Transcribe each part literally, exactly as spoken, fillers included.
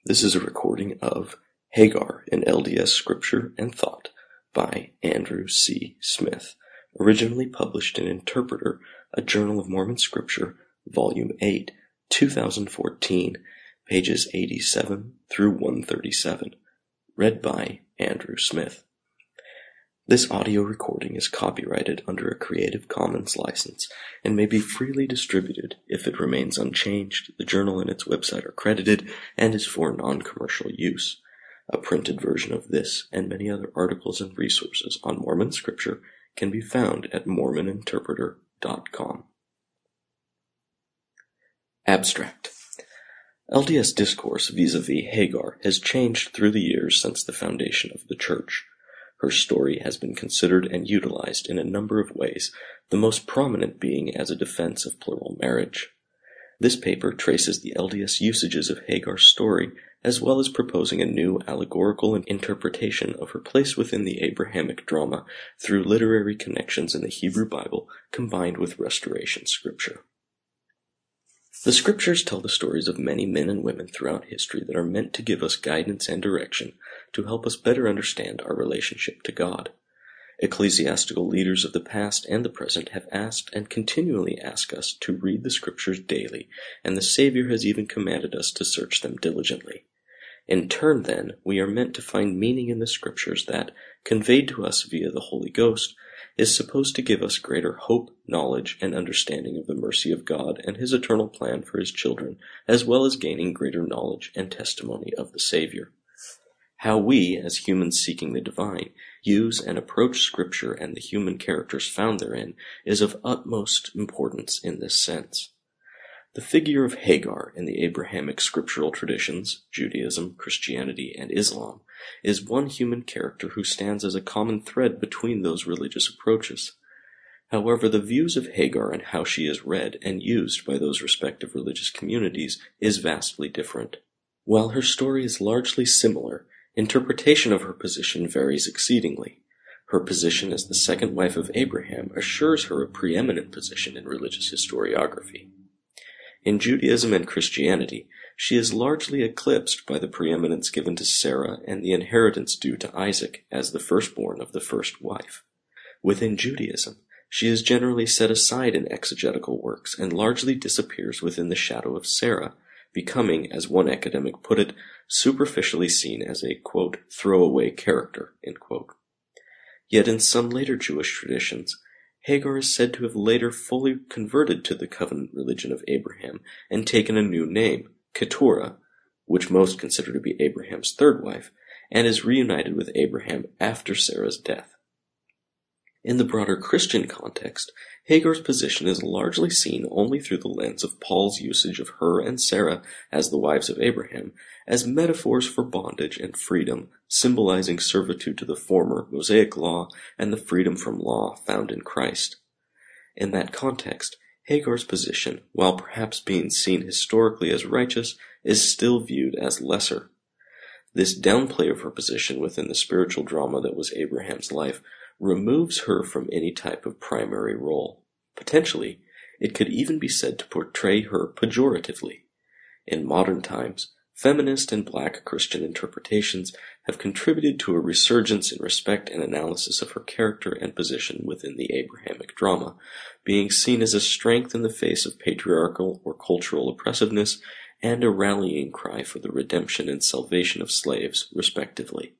This is a recording of Hagar in L D S Scripture and Thought by Andrew C. Smith, originally published in Interpreter, a Journal of Mormon Scripture, Volume eight, two thousand fourteen, pages eighty-seven through one thirty-seven, read by Andrew Smith. This audio recording is copyrighted under a Creative Commons license and may be freely distributed if it remains unchanged. The journal and its website are credited and is for non-commercial use. A printed version of this and many other articles and resources on Mormon Scripture can be found at mormon interpreter dot com. Abstract. L D S discourse vis-a-vis Hagar has changed through the years since the foundation of the Church. Her story has been considered and utilized in a number of ways, the most prominent being as a defense of plural marriage. This paper traces the L D S usages of Hagar's story, as well as proposing a new allegorical interpretation of her place within the Abrahamic drama through literary connections in the Hebrew Bible combined with Restoration Scripture. The Scriptures tell the stories of many men and women throughout history that are meant to give us guidance and direction to help us better understand our relationship to God. Ecclesiastical leaders of the past and the present have asked and continually ask us to read the Scriptures daily, and the Savior has even commanded us to search them diligently. In turn, then, we are meant to find meaning in the Scriptures that, conveyed to us via the Holy Ghost, is supposed to give us greater hope, knowledge, and understanding of the mercy of God and His eternal plan for His children, as well as gaining greater knowledge and testimony of the Savior. How we, as humans seeking the divine, use and approach Scripture and the human characters found therein is of utmost importance in this sense. The figure of Hagar in the Abrahamic scriptural traditions, Judaism, Christianity, and Islam, is one human character who stands as a common thread between those religious approaches. However, the views of Hagar and how she is read and used by those respective religious communities is vastly different. While her story is largely similar, interpretation of her position varies exceedingly. Her position as the second wife of Abraham assures her a preeminent position in religious historiography. In Judaism and Christianity, she is largely eclipsed by the preeminence given to Sarah and the inheritance due to Isaac as the firstborn of the first wife. Within Judaism, she is generally set aside in exegetical works and largely disappears within the shadow of Sarah, becoming, as one academic put it, superficially seen as a, quote, throwaway character, end quote. Yet in some later Jewish traditions, Hagar is said to have later fully converted to the covenant religion of Abraham and taken a new name, Keturah, which most consider to be Abraham's third wife, and is reunited with Abraham after Sarah's death. In the broader Christian context, Hagar's position is largely seen only through the lens of Paul's usage of her and Sarah as the wives of Abraham as metaphors for bondage and freedom, symbolizing servitude to the former Mosaic law and the freedom from law found in Christ. In that context, Hagar's position, while perhaps being seen historically as righteous, is still viewed as lesser. This downplay of her position within the spiritual drama that was Abraham's life removes her from any type of primary role. Potentially, it could even be said to portray her pejoratively. In modern times, feminist and black Christian interpretations have contributed to a resurgence in respect and analysis of her character and position within the Abrahamic drama, being seen as a strength in the face of patriarchal or cultural oppressiveness and a rallying cry for the redemption and salvation of slaves, respectively.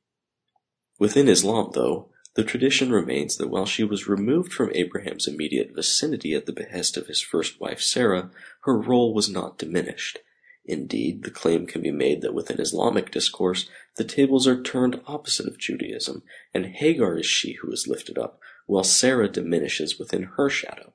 Within Islam, though, the tradition remains that while she was removed from Abraham's immediate vicinity at the behest of his first wife Sarah, her role was not diminished. Indeed, the claim can be made that within Islamic discourse, the tables are turned opposite of Judaism, and Hagar is she who is lifted up, while Sarah diminishes within her shadow.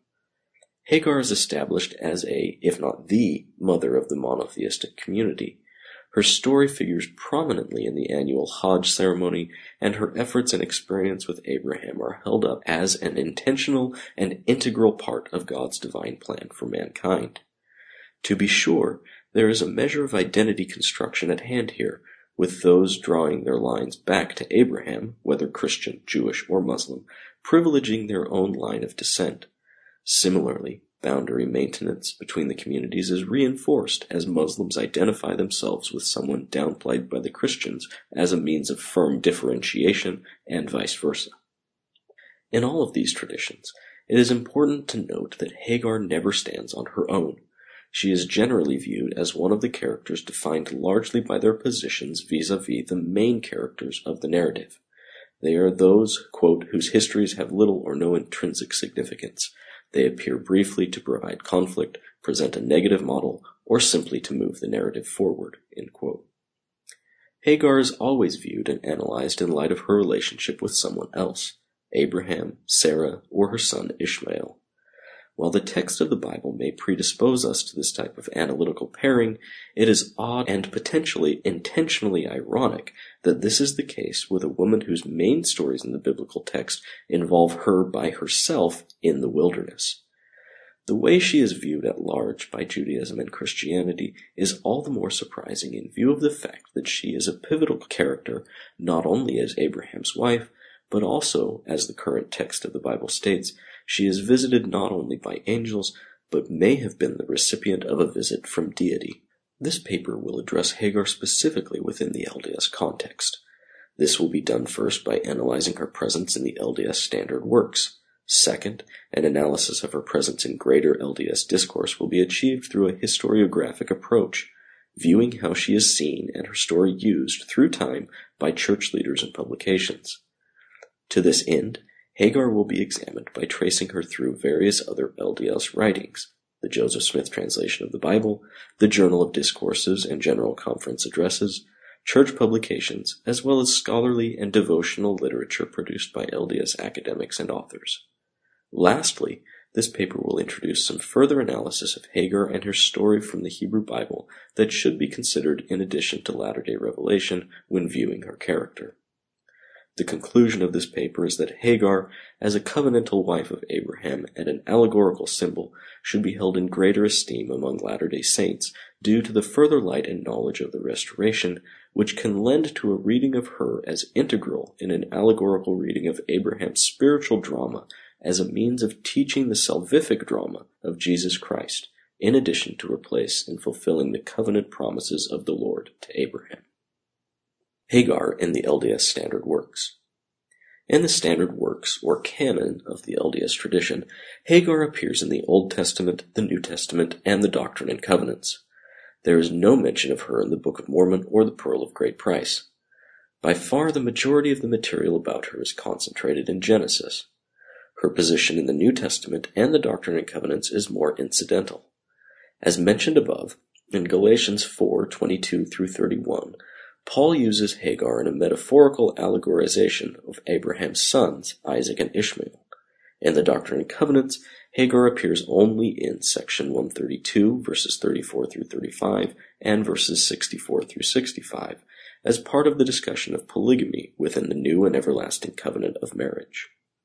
Hagar is established as a, if not the, mother of the monotheistic community. Her story figures prominently in the annual Hajj ceremony, and her efforts and experience with Abraham are held up as an intentional and integral part of God's divine plan for mankind. To be sure, there is a measure of identity construction at hand here, with those drawing their lines back to Abraham, whether Christian, Jewish, or Muslim, privileging their own line of descent. Similarly, Boundary maintenance between the communities is reinforced as Muslims identify themselves with someone downplayed by the Christians as a means of firm differentiation, and vice versa. In all of these traditions, it is important to note that Hagar never stands on her own. She is generally viewed as one of the characters defined largely by their positions vis-a-vis the main characters of the narrative. They are those, quote, whose histories have little or no intrinsic significance. They appear briefly to provide conflict, present a negative model, or simply to move the narrative forward, end quote. Hagar is always viewed and analyzed in light of her relationship with someone else, Abraham, Sarah, or her son Ishmael. While the text of the Bible may predispose us to this type of analytical pairing, it is odd and potentially intentionally ironic that this is the case with a woman whose main stories in the biblical text involve her by herself in the wilderness. The way she is viewed at large by Judaism and Christianity is all the more surprising in view of the fact that she is a pivotal character not only as Abraham's wife, but also, as the current text of the Bible states, she is visited not only by angels, but may have been the recipient of a visit from deity. This paper will address Hagar specifically within the L D S context. This will be done first by analyzing her presence in the L D S standard works. Second, an analysis of her presence in greater L D S discourse will be achieved through a historiographic approach, viewing how she is seen and her story used through time by church leaders and publications. To this end, Hagar will be examined by tracing her through various other L D S writings, the Joseph Smith translation of the Bible, the Journal of Discourses and General Conference addresses, church publications, as well as scholarly and devotional literature produced by L D S academics and authors. Lastly, this paper will introduce some further analysis of Hagar and her story from the Hebrew Bible that should be considered in addition to latter-day revelation when viewing her character. The conclusion of this paper is that Hagar, as a covenantal wife of Abraham and an allegorical symbol, should be held in greater esteem among Latter-day Saints due to the further light and knowledge of the Restoration, which can lend to a reading of her as integral in an allegorical reading of Abraham's spiritual drama as a means of teaching the salvific drama of Jesus Christ, in addition to replace and fulfilling the covenant promises of the Lord to Abraham. Hagar in the L D S Standard Works. In the Standard Works, or canon of the L D S tradition, Hagar appears in the Old Testament, the New Testament, and the Doctrine and Covenants. There is no mention of her in the Book of Mormon or the Pearl of Great Price. By far the majority of the material about her is concentrated in Genesis. Her position in the New Testament and the Doctrine and Covenants is more incidental. As mentioned above, in Galatians four twenty-two through thirty-one, Paul uses Hagar in a metaphorical allegorization of Abraham's sons, Isaac and Ishmael. In the Doctrine and Covenants, Hagar appears only in section one thirty-two, verses thirty-four through thirty-five, and verses sixty-four through sixty-five, as part of the discussion of polygamy within the new and everlasting covenant of marriage.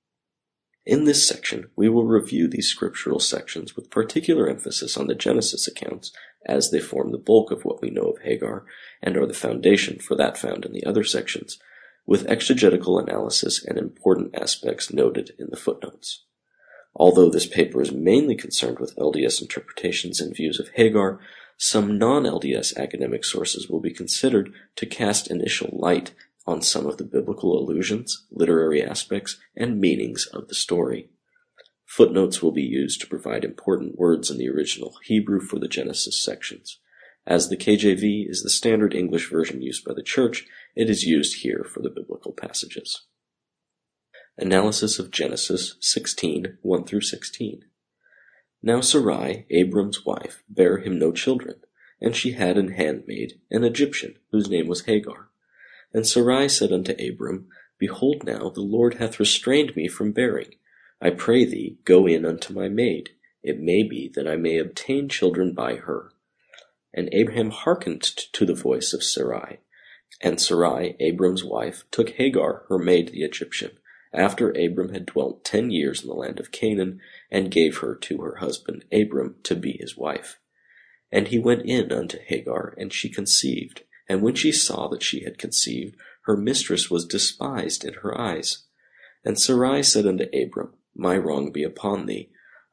In this section, we will review these scriptural sections with particular emphasis on the Genesis accounts, as they form the bulk of what we know of Hagar, and are the foundation for that found in the other sections, with exegetical analysis and important aspects noted in the footnotes. Although this paper is mainly concerned with L D S interpretations and views of Hagar, some non-L D S academic sources will be considered to cast initial light on some of the biblical allusions, literary aspects, and meanings of the story. Footnotes will be used to provide important words in the original Hebrew for the Genesis sections. As the K J V is the standard English version used by the Church, it is used here for the biblical passages. Analysis of Genesis sixteen, one through sixteen. Now Sarai, Abram's wife, bare him no children, and she had an handmaid, an Egyptian, whose name was Hagar. And Sarai said unto Abram, Behold now, the Lord hath restrained me from bearing. I pray thee, go in unto my maid. It may be that I may obtain children by her. And Abraham hearkened to the voice of Sarai. And Sarai, Abram's wife, took Hagar, her maid the Egyptian, after Abram had dwelt ten years in the land of Canaan, and gave her to her husband Abram to be his wife. And he went in unto Hagar, and she conceived. And when she saw that she had conceived, her mistress was despised in her eyes. And Sarai said unto Abram, My wrong be upon thee.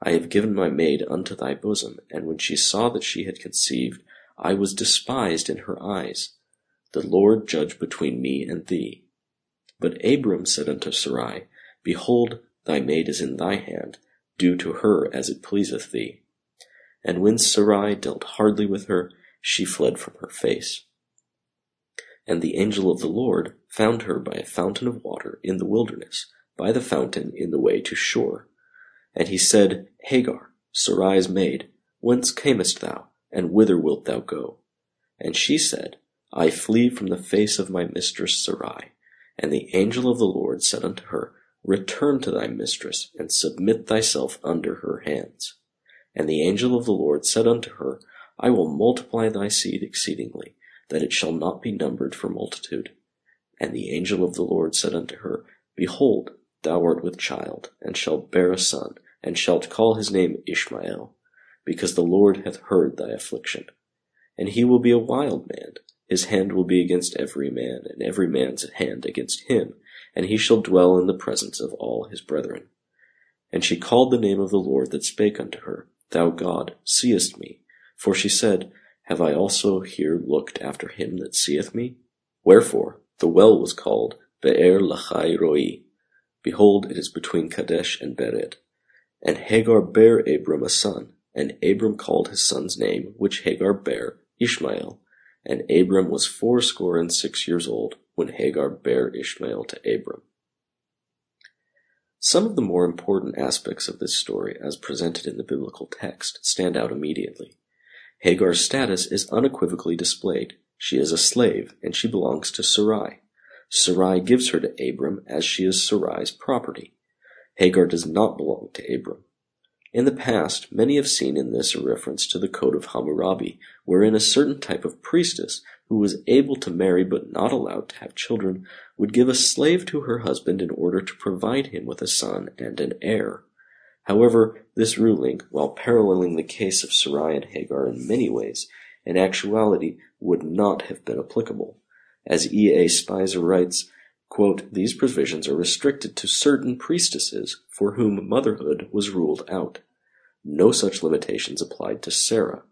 I have given my maid unto thy bosom, and when she saw that she had conceived, I was despised in her eyes. The Lord judge between me and thee. But Abram said unto Sarai, Behold, thy maid is in thy hand, do to her as it pleaseth thee. And when Sarai dealt hardly with her, she fled from her face. And the angel of the Lord found her by a fountain of water in the wilderness, by the fountain in the way to Shur. And he said, Hagar, Sarai's maid, whence camest thou, and whither wilt thou go? And she said, I flee from the face of my mistress Sarai. And the angel of the Lord said unto her, Return to thy mistress, and submit thyself under her hands. And the angel of the Lord said unto her, I will multiply thy seed exceedingly, that it shall not be numbered for multitude. And the angel of the Lord said unto her, Behold, thou art with child, and shalt bear a son, and shalt call his name Ishmael, because the Lord hath heard thy affliction. And he will be a wild man, his hand will be against every man, and every man's hand against him, and he shall dwell in the presence of all his brethren. And she called the name of the Lord that spake unto her, Thou God, seest me. For she said, Have I also here looked after him that seeth me? Wherefore the well was called Be'er Lachai Roi. Behold, it is between Kadesh and Bered. And Hagar bare Abram a son, and Abram called his son's name, which Hagar bare, Ishmael. And Abram was fourscore and six years old, when Hagar bare Ishmael to Abram. Some of the more important aspects of this story, as presented in the biblical text, stand out immediately. Hagar's status is unequivocally displayed. She is a slave, and she belongs to Sarai. Sarai gives her to Abram as she is Sarai's property. Hagar does not belong to Abram. In the past, many have seen in this a reference to the Code of Hammurabi, wherein a certain type of priestess, who was able to marry but not allowed to have children, would give a slave to her husband in order to provide him with a son and an heir. However, this ruling, while paralleling the case of Sarai and Hagar in many ways, in actuality would not have been applicable. As E. A. Spicer writes, quote, These provisions are restricted to certain priestesses for whom motherhood was ruled out. No such limitations applied to Sarah.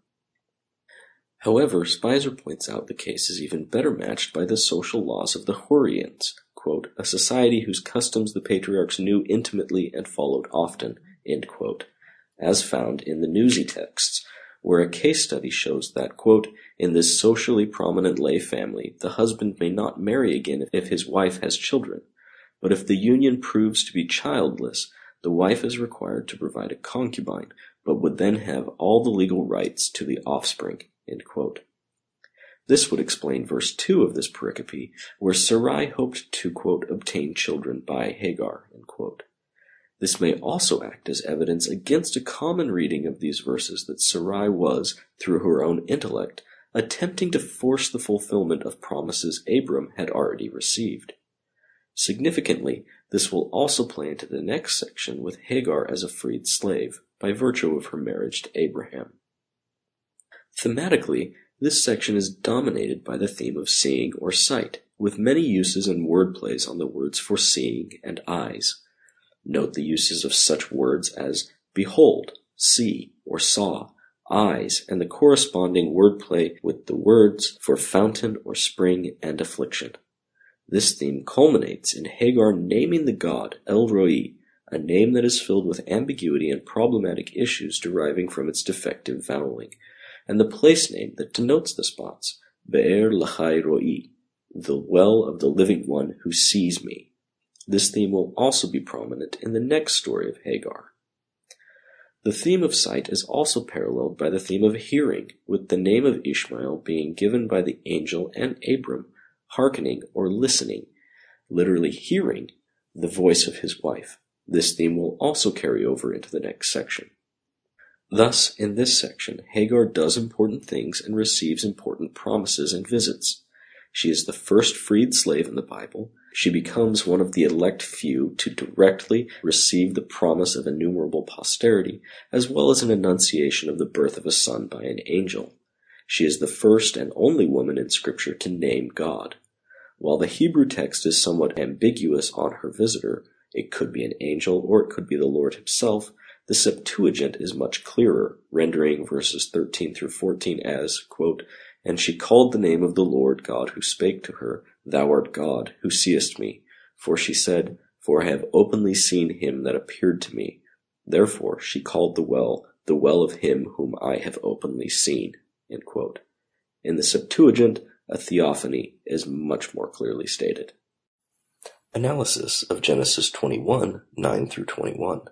However, Spicer points out the case is even better matched by the social laws of the Hurrians, quote, a society whose customs the patriarchs knew intimately and followed often, end quote, as found in the Newsy texts, where a case study shows that, quote, in this socially prominent lay family, the husband may not marry again if his wife has children, but if the union proves to be childless, the wife is required to provide a concubine, but would then have all the legal rights to the offspring, end quote. This would explain verse two of this pericope, where Sarai hoped to, quote, obtain children by Hagar, end quote. This may also act as evidence against a common reading of these verses that Sarai was, through her own intellect, attempting to force the fulfillment of promises Abram had already received. Significantly, this will also play into the next section with Hagar as a freed slave, by virtue of her marriage to Abraham. Thematically, this section is dominated by the theme of seeing or sight, with many uses and word plays on the words for seeing and eyes. Note the uses of such words as behold, see, or saw, eyes, and the corresponding wordplay with the words for fountain or spring and affliction. This theme culminates in Hagar naming the god El Roi, a name that is filled with ambiguity and problematic issues deriving from its defective voweling, and the place name that denotes the spots, Be'er Lachai Roi, the well of the living one who sees me. This theme will also be prominent in the next story of Hagar. The theme of sight is also paralleled by the theme of hearing, with the name of Ishmael being given by the angel and Abram, hearkening or listening, literally hearing, the voice of his wife. This theme will also carry over into the next section. Thus, in this section, Hagar does important things and receives important promises and visits. She is the first freed slave in the Bible. She becomes one of the elect few to directly receive the promise of innumerable posterity, as well as an annunciation of the birth of a son by an angel. She is the first and only woman in Scripture to name God. While the Hebrew text is somewhat ambiguous on her visitor, it could be an angel or it could be the Lord himself, The Septuagint is much clearer, rendering verses thirteen through fourteen as, quote, "And she called the name of the Lord God who spake to her, Thou art God, who seest me. For she said, For I have openly seen him that appeared to me. Therefore she called the well, the well of him whom I have openly seen." End quote. In the Septuagint, a theophany is much more clearly stated. Analysis of Genesis twenty-one, nine through twenty-one.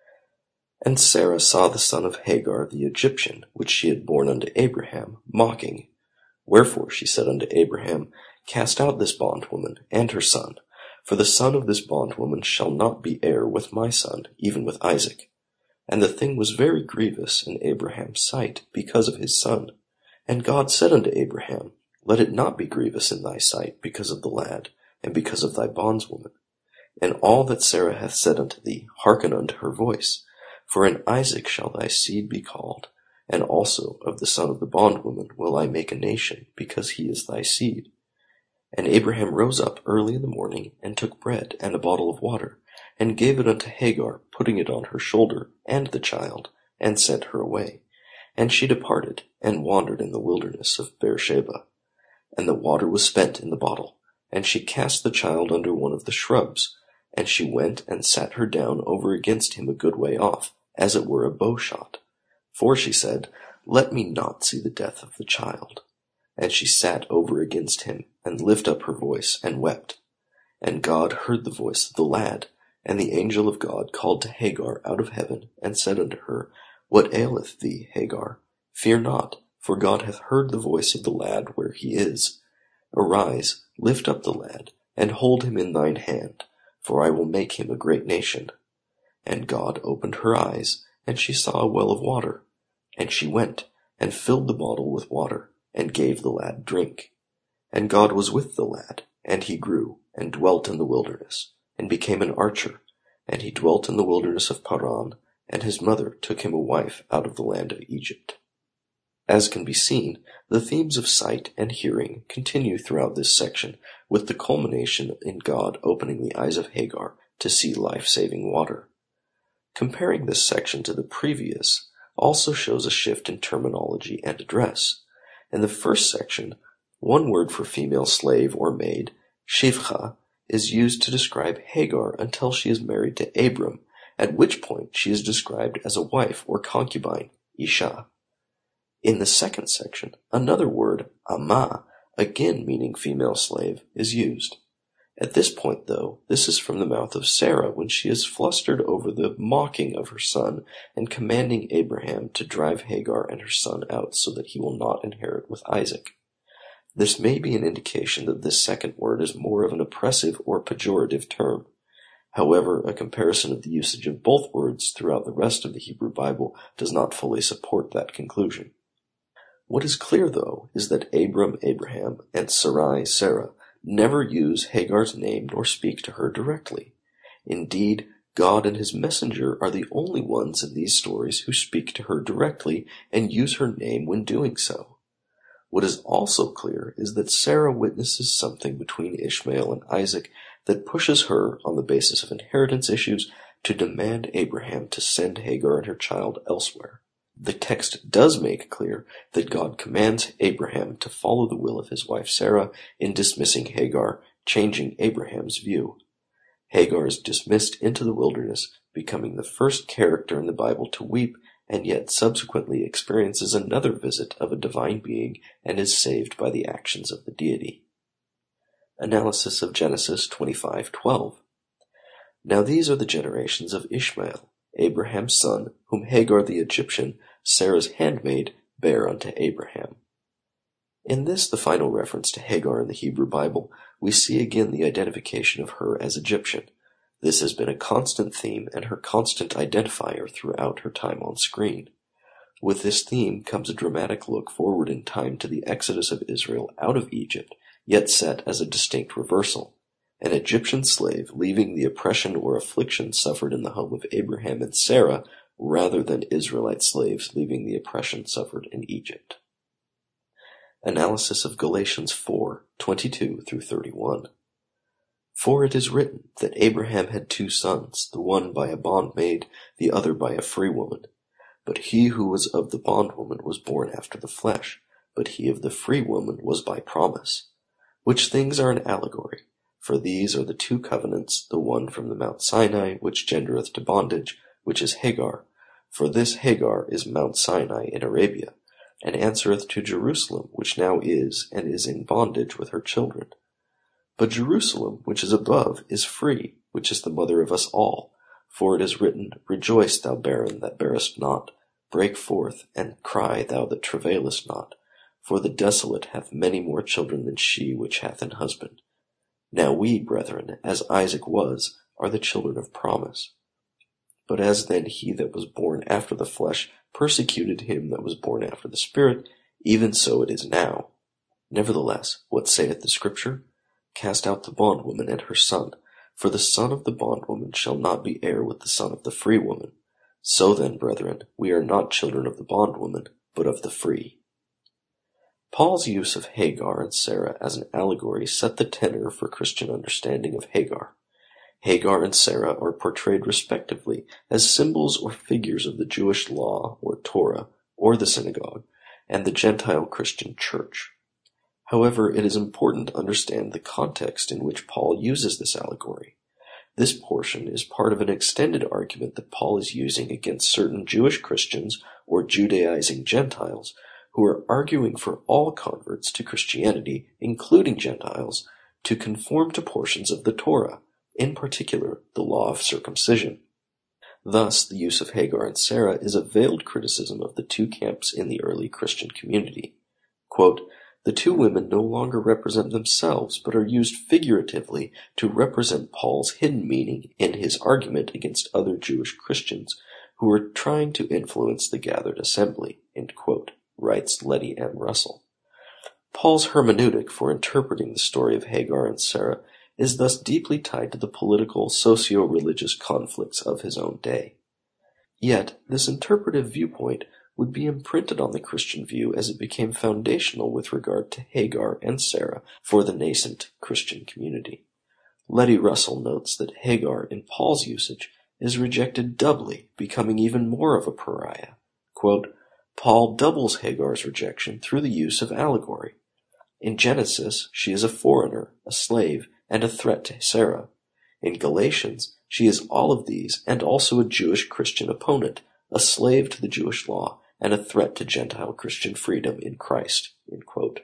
And Sarah saw the son of Hagar the Egyptian, which she had borne unto Abraham, mocking. Wherefore she said unto Abraham, Cast out this bondwoman and her son, for the son of this bondwoman shall not be heir with my son, even with Isaac. And the thing was very grievous in Abraham's sight, because of his son. And God said unto Abraham, Let it not be grievous in thy sight, because of the lad, and because of thy bondswoman. And all that Sarah hath said unto thee, hearken unto her voice. For in Isaac shall thy seed be called, and also of the son of the bondwoman will I make a nation, because he is thy seed. And Abraham rose up early in the morning, and took bread and a bottle of water, and gave it unto Hagar, putting it on her shoulder, and the child, and sent her away. And she departed, and wandered in the wilderness of Beersheba. And the water was spent in the bottle, and she cast the child under one of the shrubs, and she went and sat her down over against him a good way off, as it were a bow shot. For she said, Let me not see the death of the child. And she sat over against him, and lift up her voice, and wept. And God heard the voice of the lad, and the angel of God called to Hagar out of heaven, and said unto her, What aileth thee, Hagar? Fear not, for God hath heard the voice of the lad where he is. Arise, lift up the lad, and hold him in thine hand, for I will make him a great nation. And God opened her eyes, and she saw a well of water. And she went, and filled the bottle with water, and gave the lad drink. And God was with the lad, and he grew, and dwelt in the wilderness, and became an archer. And he dwelt in the wilderness of Paran, and his mother took him a wife out of the land of Egypt. As can be seen, the themes of sight and hearing continue throughout this section, with the culmination in God opening the eyes of Hagar to see life-saving water. Comparing this section to the previous also shows a shift in terminology and address. In the first section, one word for female slave or maid, shivcha, is used to describe Hagar until she is married to Abram, at which point she is described as a wife or concubine, isha. In the second section, another word, amah, again meaning female slave, is used. At this point, though, this is from the mouth of Sarah when she is flustered over the mocking of her son and commanding Abraham to drive Hagar and her son out so that he will not inherit with Isaac. This may be an indication that this second word is more of an oppressive or pejorative term. However, a comparison of the usage of both words throughout the rest of the Hebrew Bible does not fully support that conclusion. What is clear, though, is that Abram, Abraham, and Sarai, Sarah, never use Hagar's name nor speak to her directly. Indeed, God and his messenger are the only ones in these stories who speak to her directly and use her name when doing so. What is also clear is that Sarah witnesses something between Ishmael and Isaac that pushes her, on the basis of inheritance issues, to demand Abraham to send Hagar and her child elsewhere. The text does make clear that God commands Abraham to follow the will of his wife Sarah in dismissing Hagar, changing Abraham's view. Hagar is dismissed into the wilderness, becoming the first character in the Bible to weep, and yet subsequently experiences another visit of a divine being and is saved by the actions of the deity. Analysis of Genesis twenty-five twelve. Now these are the generations of Ishmael, Abraham's son, whom Hagar the Egyptian, Sarah's handmaid, bare unto Abraham. In this, the final reference to Hagar in the Hebrew Bible, we see again the identification of her as Egyptian. This has been a constant theme and her constant identifier throughout her time on screen. With this theme comes a dramatic look forward in time to the exodus of Israel out of Egypt, yet set as a distinct reversal. An Egyptian slave leaving the oppression or affliction suffered in the home of Abraham and Sarah, rather than Israelite slaves leaving the oppression suffered in Egypt. Analysis of Galatians four twenty-two through thirty-one. For it is written that Abraham had two sons, the one by a bondmaid, the other by a free woman. But he who was of the bondwoman was born after the flesh, but he of the free woman was by promise. Which things are an allegory, for these are the two covenants, the one from the Mount Sinai, which gendereth to bondage, which is Hagar. For this Hagar is Mount Sinai in Arabia, and answereth to Jerusalem, which now is, and is in bondage with her children. But Jerusalem, which is above, is free, which is the mother of us all. For it is written, Rejoice, thou barren that bearest not, break forth, and cry, thou that travailest not. For the desolate hath many more children than she which hath an husband. Now we, brethren, as Isaac was, are the children of promise. But as then he that was born after the flesh persecuted him that was born after the Spirit, even so it is now. Nevertheless, what saith the Scripture? Cast out the bondwoman and her son, for the son of the bondwoman shall not be heir with the son of the free woman. So then, brethren, we are not children of the bondwoman, but of the free. Paul's use of Hagar and Sarah as an allegory set the tenor for Christian understanding of Hagar. Hagar and Sarah are portrayed respectively as symbols or figures of the Jewish law or Torah or the synagogue and the Gentile Christian church. However, it is important to understand the context in which Paul uses this allegory. This portion is part of an extended argument that Paul is using against certain Jewish Christians or Judaizing Gentiles who are arguing for all converts to Christianity, including Gentiles, to conform to portions of the Torah, in particular the law of circumcision. Thus, the use of Hagar and Sarah is a veiled criticism of the two camps in the early Christian community. Quote, The two women no longer represent themselves, but are used figuratively to represent Paul's hidden meaning in his argument against other Jewish Christians who were trying to influence the gathered assembly, end quote, writes Letty M. Russell. Paul's hermeneutic for interpreting the story of Hagar and Sarah is thus deeply tied to the political, socio-religious conflicts of his own day. Yet, this interpretive viewpoint would be imprinted on the Christian view as it became foundational with regard to Hagar and Sarah for the nascent Christian community. Letty Russell notes that Hagar, in Paul's usage, is rejected doubly, becoming even more of a pariah. Quote, Paul doubles Hagar's rejection through the use of allegory. In Genesis, she is a foreigner, a slave, and a threat to Sarah. In Galatians, she is all of these and also a Jewish Christian opponent, a slave to the Jewish law, and a threat to Gentile Christian freedom in Christ. End quote.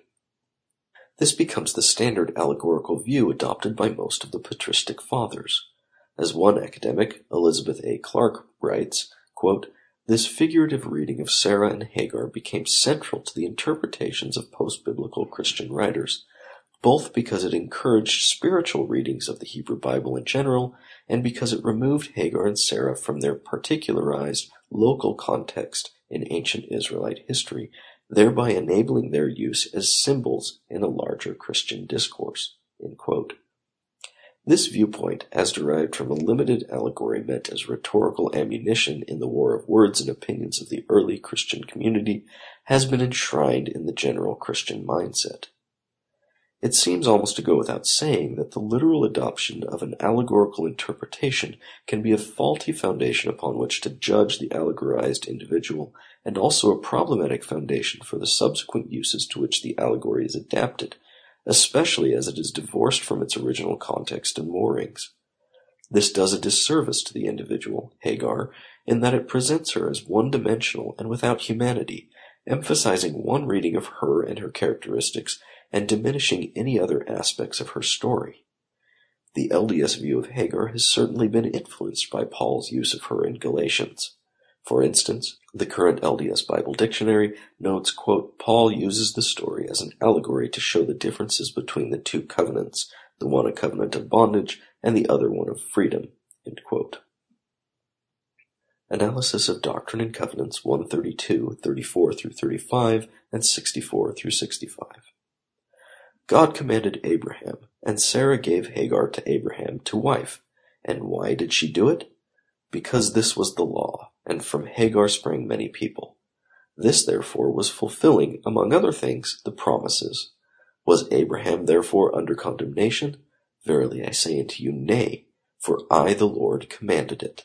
This becomes the standard allegorical view adopted by most of the patristic fathers. As one academic, Elizabeth A. Clark, writes, quote, This figurative reading of Sarah and Hagar became central to the interpretations of post-biblical Christian writers, both because it encouraged spiritual readings of the Hebrew Bible in general, and because it removed Hagar and Sarah from their particularized, local context in ancient Israelite history, thereby enabling their use as symbols in a larger Christian discourse. End quote. This viewpoint, as derived from a limited allegory meant as rhetorical ammunition in the war of words and opinions of the early Christian community, has been enshrined in the general Christian mindset. It seems almost to go without saying that the literal adoption of an allegorical interpretation can be a faulty foundation upon which to judge the allegorized individual, and also a problematic foundation for the subsequent uses to which the allegory is adapted, especially as it is divorced from its original context and moorings. This does a disservice to the individual, Hagar, in that it presents her as one-dimensional and without humanity, emphasizing one reading of her and her characteristics and diminishing any other aspects of her story. The L D S view of Hagar has certainly been influenced by Paul's use of her in Galatians. For instance, the current L D S Bible Dictionary notes, quote, Paul uses the story as an allegory to show the differences between the two covenants, the one a covenant of bondage and the other one of freedom. End quote. Analysis of Doctrine and Covenants one thirty-two, thirty-four through thirty-five, and sixty-four through sixty-five. God commanded Abraham, and Sarah gave Hagar to Abraham to wife. And why did she do it? Because this was the law, and from Hagar sprang many people. This therefore was fulfilling, among other things, the promises. Was Abraham therefore under condemnation? Verily I say unto you, Nay, for I the Lord commanded it.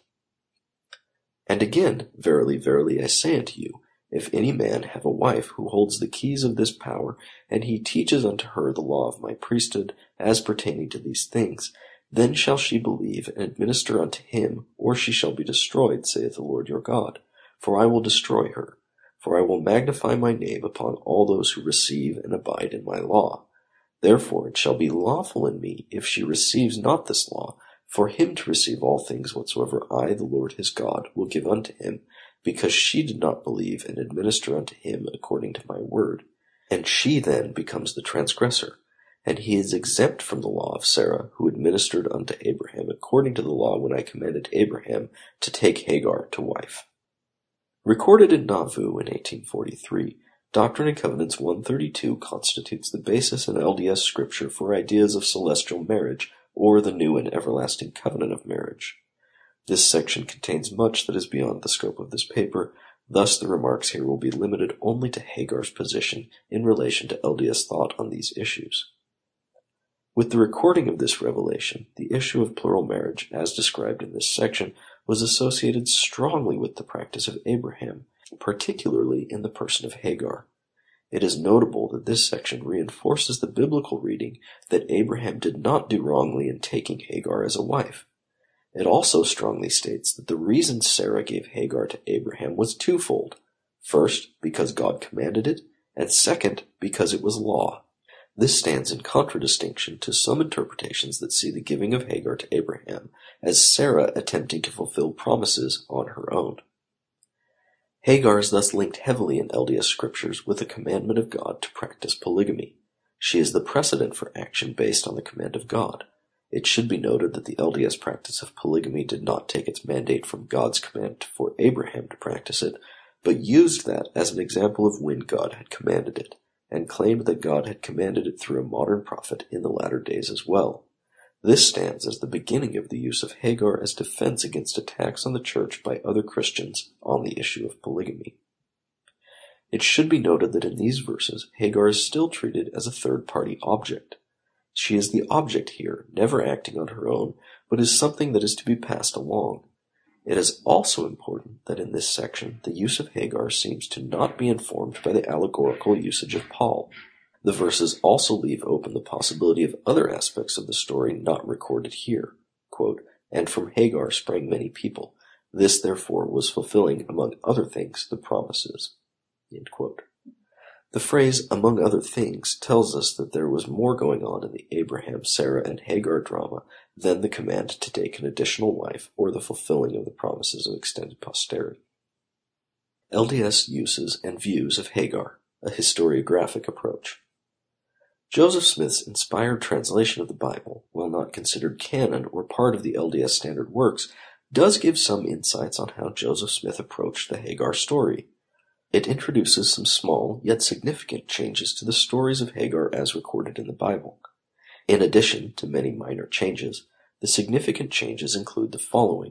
And again, Verily, verily I say unto you, if any man have a wife who holds the keys of this power, and he teaches unto her the law of my priesthood, as pertaining to these things, then shall she believe and administer unto him, or she shall be destroyed, saith the Lord your God. For I will destroy her. For I will magnify my name upon all those who receive and abide in my law. Therefore it shall be lawful in me, if she receives not this law, for him to receive all things whatsoever I, the Lord his God, will give unto him, because she did not believe and administer unto him according to my word. And she then becomes the transgressor, and he is exempt from the law of Sarah, who administered unto Abraham according to the law when I commanded Abraham to take Hagar to wife. Recorded in Nauvoo in eighteen forty-three, Doctrine and Covenants one thirty-two constitutes the basis in L D S scripture for ideas of celestial marriage, or the new and everlasting covenant of marriage. This section contains much that is beyond the scope of this paper, thus the remarks here will be limited only to Hagar's position in relation to L D S thought on these issues. With the recording of this revelation, the issue of plural marriage, as described in this section, was associated strongly with the practice of Abraham, particularly in the person of Hagar. It is notable that this section reinforces the biblical reading that Abraham did not do wrongly in taking Hagar as a wife. It also strongly states that the reason Sarah gave Hagar to Abraham was twofold. First, because God commanded it, and second, because it was law. This stands in contradistinction to some interpretations that see the giving of Hagar to Abraham as Sarah attempting to fulfill promises on her own. Hagar is thus linked heavily in L D S scriptures with the commandment of God to practice polygamy. She is the precedent for action based on the command of God. It should be noted that the L D S practice of polygamy did not take its mandate from God's command for Abraham to practice it, but used that as an example of when God had commanded it, and claimed that God had commanded it through a modern prophet in the latter days as well. This stands as the beginning of the use of Hagar as defense against attacks on the church by other Christians on the issue of polygamy. It should be noted that in these verses, Hagar is still treated as a third-party object. She is the object here, never acting on her own, but is something that is to be passed along. It is also important that in this section, the use of Hagar seems to not be informed by the allegorical usage of Paul. The verses also leave open the possibility of other aspects of the story not recorded here. Quote, and from Hagar sprang many people. This, therefore, was fulfilling, among other things, the promises. End quote. The phrase, among other things, tells us that there was more going on in the Abraham, Sarah, and Hagar drama than the command to take an additional wife or the fulfilling of the promises of extended posterity. L D S uses and views of Hagar, a historiographic approach. Joseph Smith's inspired translation of the Bible, while not considered canon or part of the L D S standard works, does give some insights on how Joseph Smith approached the Hagar story. It introduces some small, yet significant changes to the stories of Hagar as recorded in the Bible. In addition to many minor changes, the significant changes include the following.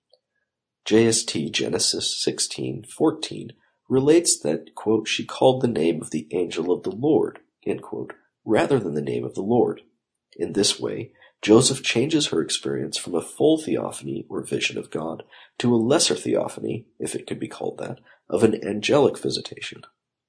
J S T Genesis sixteen fourteen relates that, quote, she called the name of the angel of the Lord, end quote, rather than the name of the Lord. In this way, Joseph changes her experience from a full theophany or vision of God to a lesser theophany, if it could be called that, of an angelic visitation.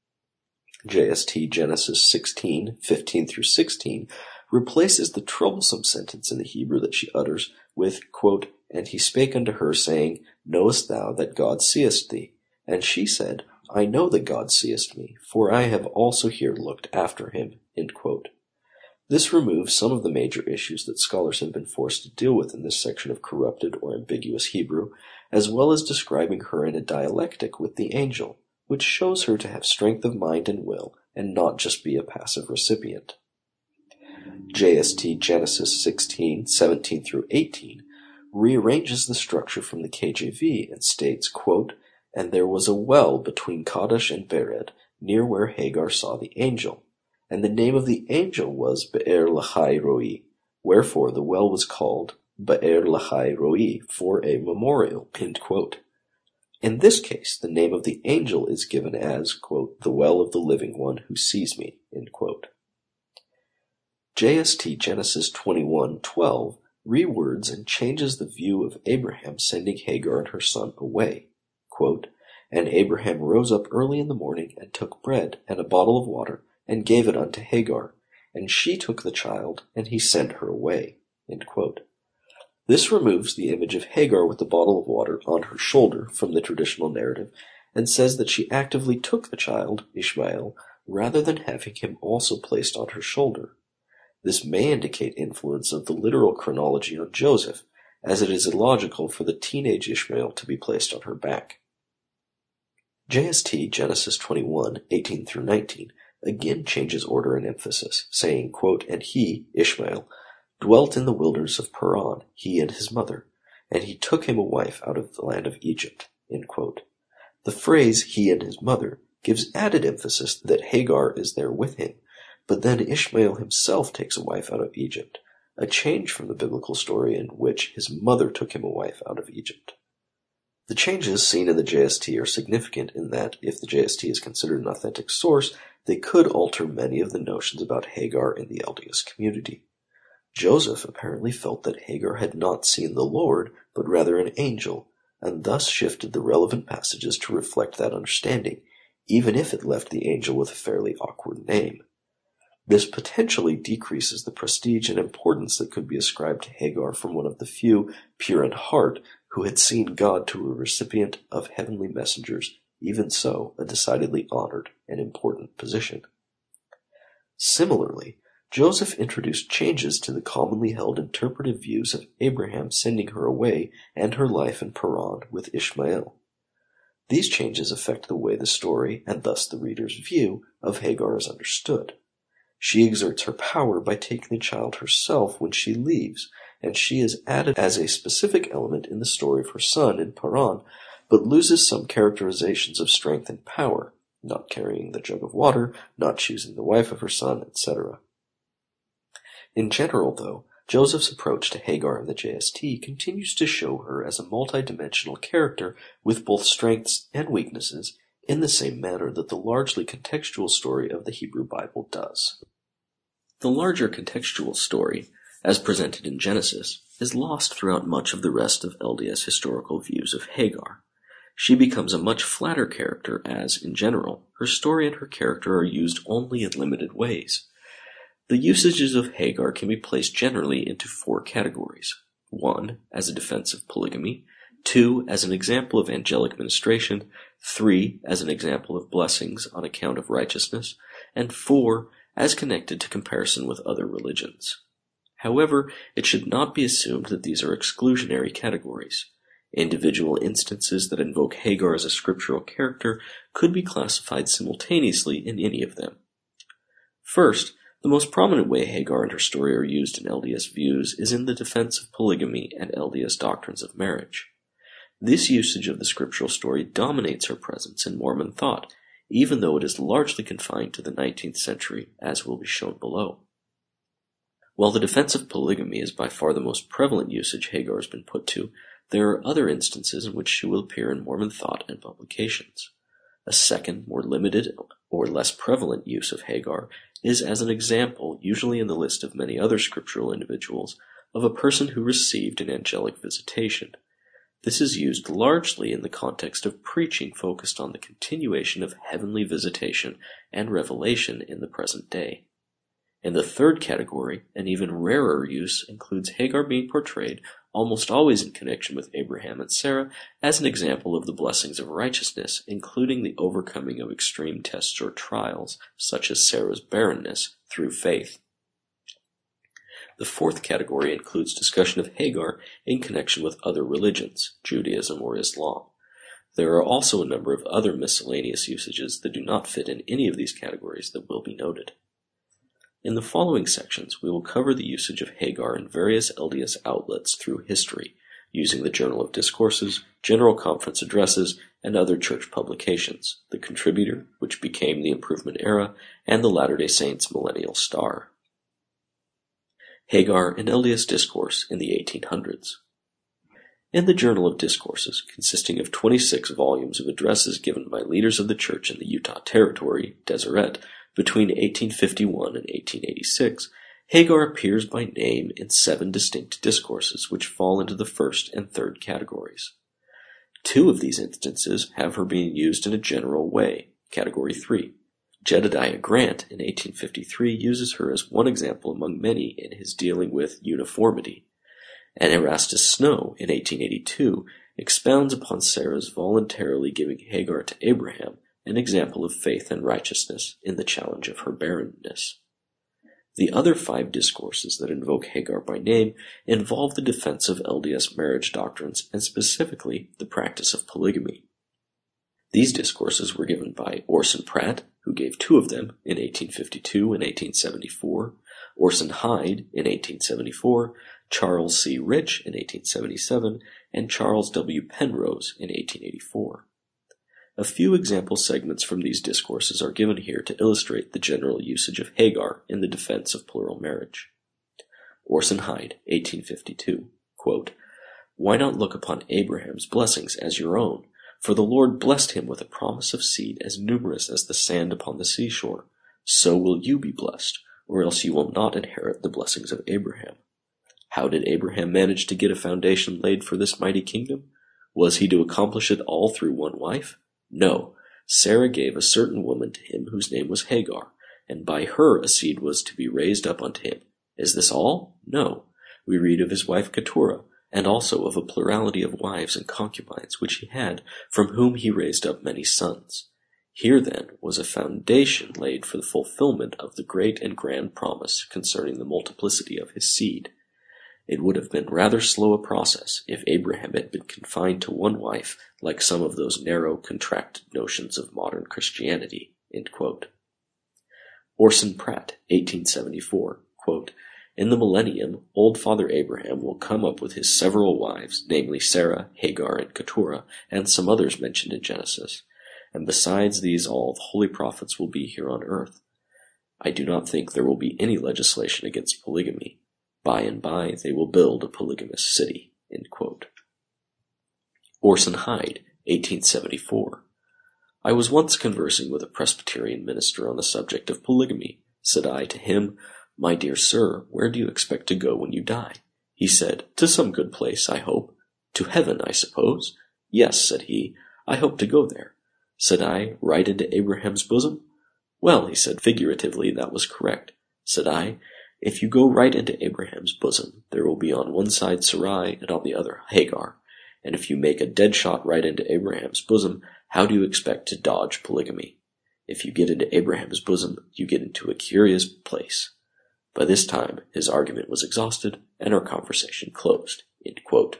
J S T Genesis sixteen fifteen through sixteen replaces the troublesome sentence in the Hebrew that she utters with, quote, and he spake unto her, saying, knowest thou that God seest thee? And she said, I know that God seest me, for I have also here looked after him. End quote. This removes some of the major issues that scholars have been forced to deal with in this section of corrupted or ambiguous Hebrew, as well as describing her in a dialectic with the angel, which shows her to have strength of mind and will, and not just be a passive recipient. J S T Genesis sixteen seventeen through eighteen rearranges the structure from the K J V and states, quote, and there was a well between Kadesh and Bered, near where Hagar saw the angel. And the name of the angel was Be'er Lahai Roi, wherefore the well was called Be'er Lahai Roi, for a memorial. End quote. In this case, the name of the angel is given as, quote, the well of the living one who sees me. End quote. J S T Genesis twenty-one twelve rewords and changes the view of Abraham sending Hagar and her son away. Quote, "And Abraham rose up early in the morning, and took bread and a bottle of water, and gave it unto Hagar. And she took the child, and he sent her away." End quote. This removes the image of Hagar with the bottle of water on her shoulder from the traditional narrative, and says that she actively took the child, Ishmael, rather than having him also placed on her shoulder. This may indicate influence of the literal chronology on Joseph, as it is illogical for the teenage Ishmael to be placed on her back. J S T Genesis twenty-one eighteen through nineteen again changes order and emphasis, saying, quote, "And he, Ishmael, dwelt in the wilderness of Paran, he and his mother, and he took him a wife out of the land of Egypt." End quote. The phrase "he and his mother" gives added emphasis that Hagar is there with him, but then Ishmael himself takes a wife out of Egypt, a change from the biblical story in which his mother took him a wife out of Egypt. The changes seen in the J S T are significant in that, if the J S T is considered an authentic source, they could alter many of the notions about Hagar in the L D S community. Joseph apparently felt that Hagar had not seen the Lord, but rather an angel, and thus shifted the relevant passages to reflect that understanding, even if it left the angel with a fairly awkward name. This potentially decreases the prestige and importance that could be ascribed to Hagar from one of the few pure in heart who had seen God to a recipient of heavenly messengers, even so a decidedly honored and important position. Similarly, Joseph introduced changes to the commonly held interpretive views of Abraham sending her away and her life in Paran with Ishmael. These changes affect the way the story, and thus the reader's view, of Hagar is understood. She exerts her power by taking the child herself when she leaves, and she is added as a specific element in the story of her son in Paran, but loses some characterizations of strength and power, not carrying the jug of water, not choosing the wife of her son, et cetera. In general, though, Joseph's approach to Hagar in the J S T continues to show her as a multidimensional character with both strengths and weaknesses, in the same manner that the largely contextual story of the Hebrew Bible does. The larger contextual story, as presented in Genesis, is lost throughout much of the rest of L D S historical views of Hagar. She becomes a much flatter character as, in general, her story and her character are used only in limited ways. The usages of Hagar can be placed generally into four categories. One, as a defense of polygamy. Two, as an example of angelic ministration. Three, as an example of blessings on account of righteousness. And four, as connected to comparison with other religions. However, it should not be assumed that these are exclusionary categories. Individual instances that invoke Hagar as a scriptural character could be classified simultaneously in any of them. First, the most prominent way Hagar and her story are used in L D S views is in the defense of polygamy and L D S doctrines of marriage. This usage of the scriptural story dominates her presence in Mormon thought, even though it is largely confined to the nineteenth century, as will be shown below. While the defense of polygamy is by far the most prevalent usage Hagar has been put to, there are other instances in which she will appear in Mormon thought and publications. A second, more limited or less prevalent use of Hagar is as an example, usually in the list of many other scriptural individuals, of a person who received an angelic visitation. This is used largely in the context of preaching focused on the continuation of heavenly visitation and revelation in the present day. In the third category, an even rarer use includes Hagar being portrayed, almost always in connection with Abraham and Sarah, as an example of the blessings of righteousness, including the overcoming of extreme tests or trials, such as Sarah's barrenness, through faith. The fourth category includes discussion of Hagar in connection with other religions, Judaism or Islam. There are also a number of other miscellaneous usages that do not fit in any of these categories that will be noted. In the following sections, we will cover the usage of Hagar in various L D S outlets through history, using the Journal of Discourses, General Conference addresses, and other church publications, the Contributor, which became the Improvement Era, and the Latter-day Saints Millennial Star. Hagar in L D S Discourse in the eighteen hundreds. In the Journal of Discourses, consisting of twenty-six volumes of addresses given by leaders of the church in the Utah Territory, Deseret, between eighteen fifty-one and eighteen eighty-six, Hagar appears by name in seven distinct discourses, which fall into the first and third categories. Two of these instances have her being used in a general way, Category three. Jedediah Grant in eighteen fifty-three uses her as one example among many in his dealing with uniformity, and Erastus Snow in eighteen eighty-two expounds upon Sarah's voluntarily giving Hagar to Abraham, an example of faith and righteousness in the challenge of her barrenness. The other five discourses that invoke Hagar by name involve the defense of L D S marriage doctrines and specifically the practice of polygamy. These discourses were given by Orson Pratt, who gave two of them in eighteen fifty-two and eighteen seventy-four, Orson Hyde in eighteen seventy-four, Charles C. Rich in eighteen seventy-seven, and Charles W. Penrose in eighteen eighty-four. A few example segments from these discourses are given here to illustrate the general usage of Hagar in the defense of plural marriage. Orson Hyde, eighteen fifty-two, quote, "Why not look upon Abraham's blessings as your own? For the Lord blessed him with a promise of seed as numerous as the sand upon the seashore. So will you be blessed, or else you will not inherit the blessings of Abraham. How did Abraham manage to get a foundation laid for this mighty kingdom? Was he to accomplish it all through one wife? No, Sarah gave a certain woman to him whose name was Hagar, and by her a seed was to be raised up unto him. Is this all? No. We read of his wife Keturah, and also of a plurality of wives and concubines which he had, from whom he raised up many sons. Here then was a foundation laid for the fulfillment of the great and grand promise concerning the multiplicity of his seed. It would have been rather slow a process if Abraham had been confined to one wife, like some of those narrow, contracted notions of modern Christianity." End quote. Orson Pratt, eighteen seventy-four, quote, "In the millennium, old Father Abraham will come up with his several wives, namely Sarah, Hagar, and Keturah, and some others mentioned in Genesis. And besides these all the holy prophets will be here on earth. I do not think there will be any legislation against polygamy. By and by they will build a polygamous city." End quote. Orson Hyde, eighteen seventy-four. "I was once conversing with a Presbyterian minister on the subject of polygamy. Said I to him, 'My dear sir, where do you expect to go when you die?' He said, 'To some good place, I hope.' 'To heaven, I suppose?' 'Yes,' said he, 'I hope to go there.' Said I, 'Right into Abraham's bosom?' 'Well,' he said, figuratively that was correct. Said I, 'If you go right into Abraham's bosom, there will be on one side Sarai and on the other Hagar. And if you make a dead shot right into Abraham's bosom, how do you expect to dodge polygamy? If you get into Abraham's bosom, you get into a curious place.' By this time, his argument was exhausted, and our conversation closed." End quote.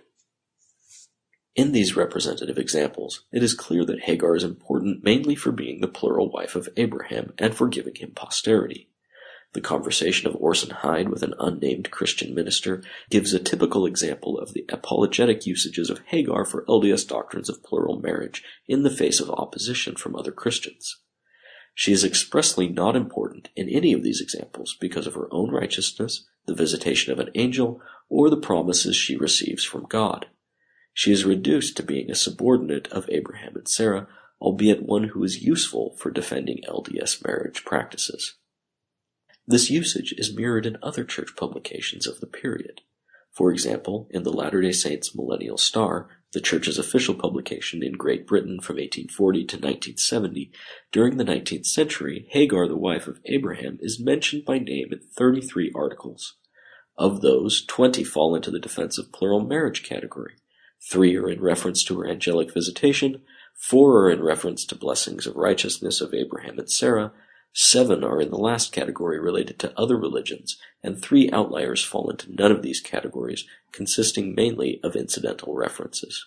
In these representative examples, it is clear that Hagar is important mainly for being the plural wife of Abraham and for giving him posterity. The conversation of Orson Hyde with an unnamed Christian minister gives a typical example of the apologetic usages of Hagar for L D S doctrines of plural marriage in the face of opposition from other Christians. She is expressly not important in any of these examples because of her own righteousness, the visitation of an angel, or the promises she receives from God. She is reduced to being a subordinate of Abraham and Sarah, albeit one who is useful for defending L D S marriage practices. This usage is mirrored in other church publications of the period. For example, in the Latter-day Saints Millennial Star, the church's official publication in Great Britain from eighteen forty to nineteen seventy, during the nineteenth century, Hagar, the wife of Abraham, is mentioned by name in thirty-three articles. Of those, twenty fall into the defense of plural marriage category. Three are in reference to her angelic visitation, four are in reference to blessings of righteousness of Abraham and Sarah, seven are in the last category related to other religions, and three outliers fall into none of these categories, consisting mainly of incidental references.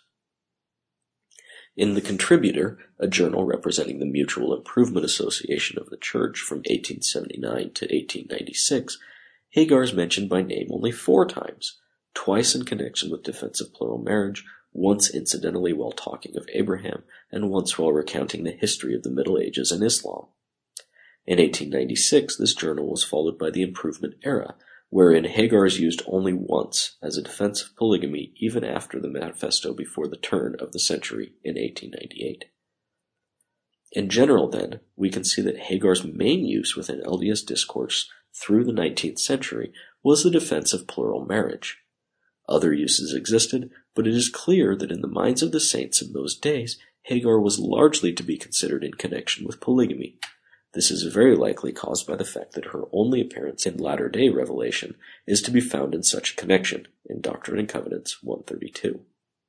In The Contributor, a journal representing the Mutual Improvement Association of the Church from eighteen seventy-nine to eighteen ninety-six, Hagar is mentioned by name only four times, twice in connection with defense of plural marriage, once incidentally while talking of Abraham, and once while recounting the history of the Middle Ages and Islam. In eighteen ninety-six, this journal was followed by the Improvement Era, wherein Hagar is used only once as a defense of polygamy even after the manifesto before the turn of the century in eighteen ninety-eight. In general, then, we can see that Hagar's main use within L D S discourse through the nineteenth century was the defense of plural marriage. Other uses existed, but it is clear that in the minds of the saints in those days, Hagar was largely to be considered in connection with polygamy. This is very likely caused by the fact that her only appearance in latter-day revelation is to be found in such a connection, in Doctrine and Covenants one thirty-two.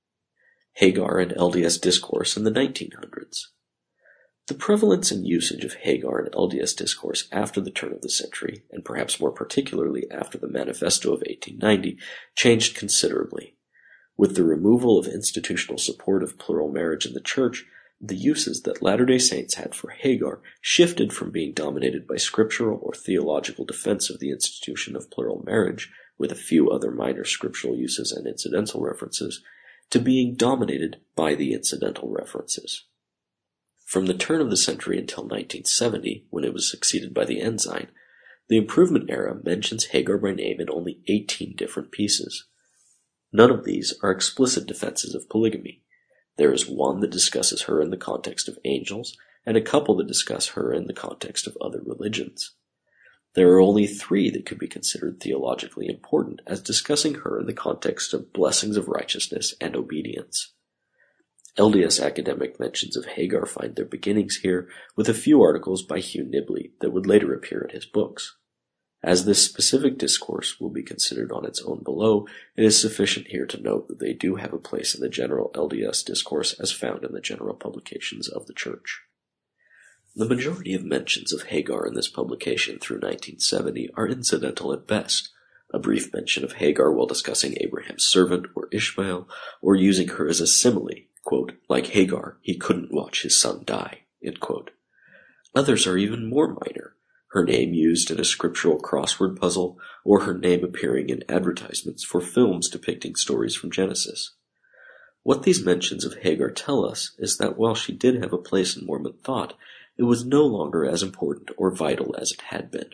Hagar and L D S discourse in the nineteen hundreds. The prevalence and usage of Hagar and L D S discourse after the turn of the century, and perhaps more particularly after the Manifesto of eighteen ninety, changed considerably. With the removal of institutional support of plural marriage in the Church, the uses that Latter-day Saints had for Hagar shifted from being dominated by scriptural or theological defense of the institution of plural marriage, with a few other minor scriptural uses and incidental references, to being dominated by the incidental references. From the turn of the century until nineteen seventy, when it was succeeded by the Ensign, the Improvement era mentions Hagar by name in only eighteen different pieces. None of these are explicit defenses of polygamy. There is one that discusses her in the context of angels, and a couple that discuss her in the context of other religions. There are only three that could be considered theologically important as discussing her in the context of blessings of righteousness and obedience. L D S academic mentions of Hagar find their beginnings here, with a few articles by Hugh Nibley that would later appear in his books. As this specific discourse will be considered on its own below, it is sufficient here to note that they do have a place in the general L D S discourse as found in the general publications of the Church. The majority of mentions of Hagar in this publication through nineteen seventy are incidental at best. A brief mention of Hagar while discussing Abraham's servant or Ishmael, or using her as a simile, quote, like Hagar, he couldn't watch his son die, end quote. Others are even more minor. Her name used in a scriptural crossword puzzle, or her name appearing in advertisements for films depicting stories from Genesis. What these mentions of Hagar tell us is that while she did have a place in Mormon thought, it was no longer as important or vital as it had been.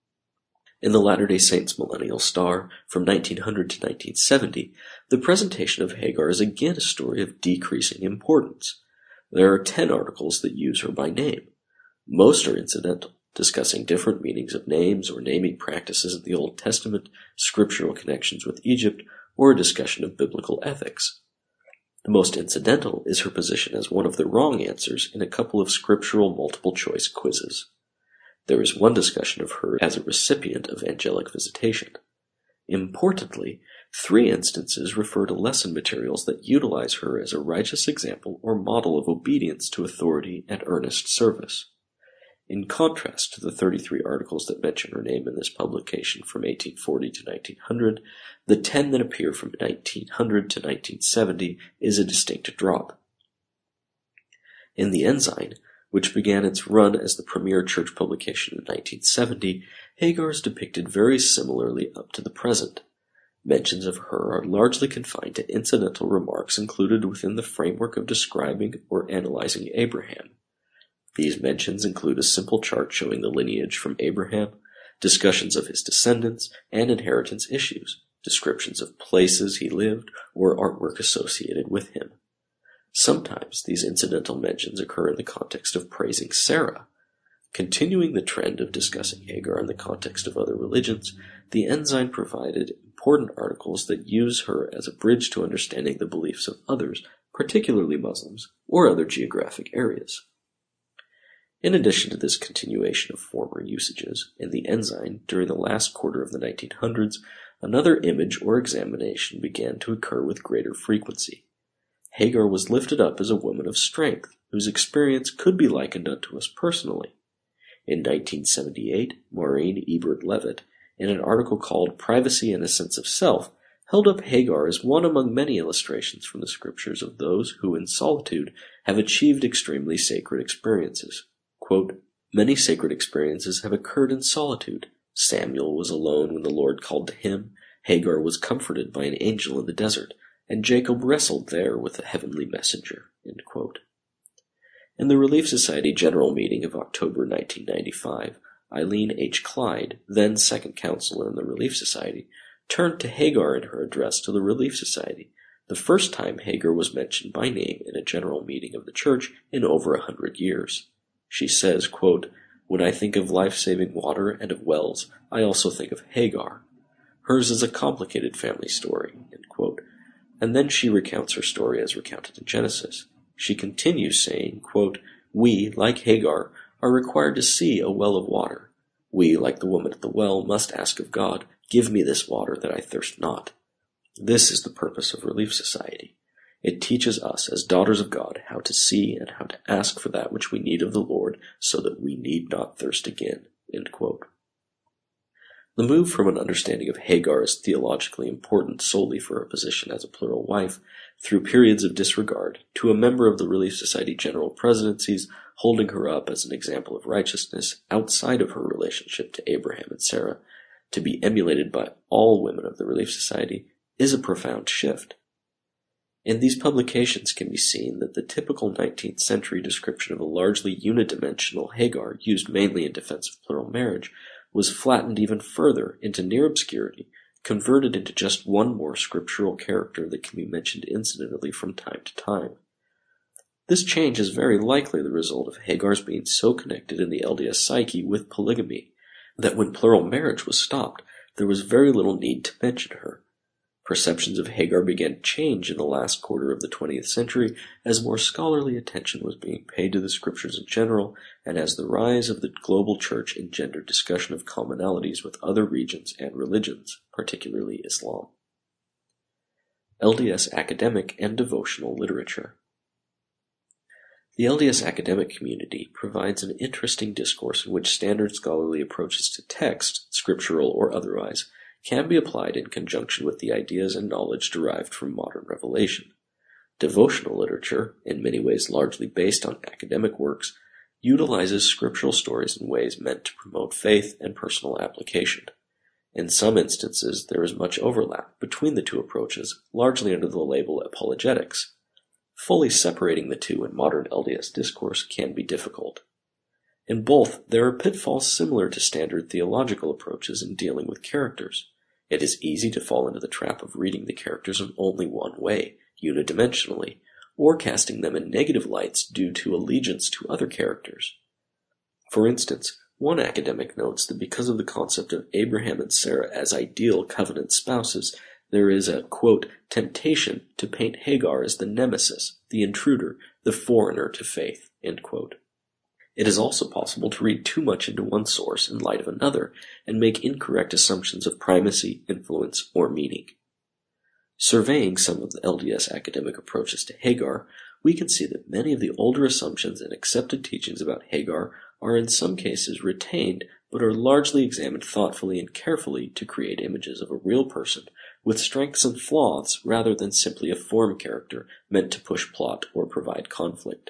In the Latter-day Saints Millennial Star, from nineteen hundred to nineteen seventy, the presentation of Hagar is again a story of decreasing importance. There are ten articles that use her by name. Most are incidental, discussing different meanings of names or naming practices of the Old Testament, scriptural connections with Egypt, or a discussion of biblical ethics. The most incidental is her position as one of the wrong answers in a couple of scriptural multiple-choice quizzes. There is one discussion of her as a recipient of angelic visitation. Importantly, three instances refer to lesson materials that utilize her as a righteous example or model of obedience to authority and earnest service. In contrast to the thirty-three articles that mention her name in this publication from eighteen forty to nineteen hundred, the ten that appear from nineteen hundred to nineteen seventy is a distinct drop. In the Ensign, which began its run as the premier church publication in nineteen seventy, Hagar is depicted very similarly up to the present. Mentions of her are largely confined to incidental remarks included within the framework of describing or analyzing Abraham. These mentions include a simple chart showing the lineage from Abraham, discussions of his descendants, and inheritance issues, descriptions of places he lived, or artwork associated with him. Sometimes these incidental mentions occur in the context of praising Sarah. Continuing the trend of discussing Hagar in the context of other religions, the Ensign provided important articles that use her as a bridge to understanding the beliefs of others, particularly Muslims, or other geographic areas. In addition to this continuation of former usages, in the Ensign, during the last quarter of the nineteen hundreds, another image or examination began to occur with greater frequency. Hagar was lifted up as a woman of strength, whose experience could be likened unto us personally. In nineteen seventy-eight, Maureen Ebert Levitt, in an article called Privacy and a Sense of Self, held up Hagar as one among many illustrations from the scriptures of those who in solitude have achieved extremely sacred experiences. Quote, many sacred experiences have occurred in solitude. Samuel was alone when the Lord called to him, Hagar was comforted by an angel in the desert, and Jacob wrestled there with a heavenly messenger. End quote. In the Relief Society General Meeting of October nineteen ninety-five, Eileen H. Clyde, then second counselor in the Relief Society, turned to Hagar in her address to the Relief Society, the first time Hagar was mentioned by name in a general meeting of the church in over a hundred years. She says, quote, When I think of life-saving water and of wells, I also think of Hagar. Hers is a complicated family story," end quote. And then she recounts her story as recounted in Genesis. She continues saying, quote, "We, like Hagar, are required to see a well of water. We, like the woman at the well, must ask of God, 'Give me this water that I thirst not.' This is the purpose of Relief Society. It teaches us, as daughters of God, how to see and how to ask for that which we need of the Lord, so that we need not thirst again." End quote. The move from an understanding of Hagar as theologically important solely for her position as a plural wife, through periods of disregard, to a member of the Relief Society General Presidencies holding her up as an example of righteousness outside of her relationship to Abraham and Sarah, to be emulated by all women of the Relief Society, is a profound shift. In these publications can be seen that the typical nineteenth century description of a largely unidimensional Hagar used mainly in defense of plural marriage was flattened even further into near obscurity, converted into just one more scriptural character that can be mentioned incidentally from time to time. This change is very likely the result of Hagar's being so connected in the L D S psyche with polygamy that when plural marriage was stopped, there was very little need to mention her. Perceptions of Hagar began to change in the last quarter of the twentieth century as more scholarly attention was being paid to the scriptures in general, and as the rise of the global church engendered discussion of commonalities with other regions and religions, particularly Islam. L D S academic and devotional literature. The L D S academic community provides an interesting discourse in which standard scholarly approaches to text, scriptural or otherwise, can be applied in conjunction with the ideas and knowledge derived from modern revelation. Devotional literature, in many ways largely based on academic works, utilizes scriptural stories in ways meant to promote faith and personal application. In some instances, there is much overlap between the two approaches, largely under the label apologetics. Fully separating the two in modern L D S discourse can be difficult. In both, there are pitfalls similar to standard theological approaches in dealing with characters. It is easy to fall into the trap of reading the characters in only one way, unidimensionally, or casting them in negative lights due to allegiance to other characters. For instance, one academic notes that because of the concept of Abraham and Sarah as ideal covenant spouses, there is a, quote, temptation to paint Hagar as the nemesis, the intruder, the foreigner to faith, end quote. It is also possible to read too much into one source in light of another, and make incorrect assumptions of primacy, influence, or meaning. Surveying some of the L D S academic approaches to Hagar, we can see that many of the older assumptions and accepted teachings about Hagar are in some cases retained, but are largely examined thoughtfully and carefully to create images of a real person with strengths and flaws rather than simply a form character meant to push plot or provide conflict.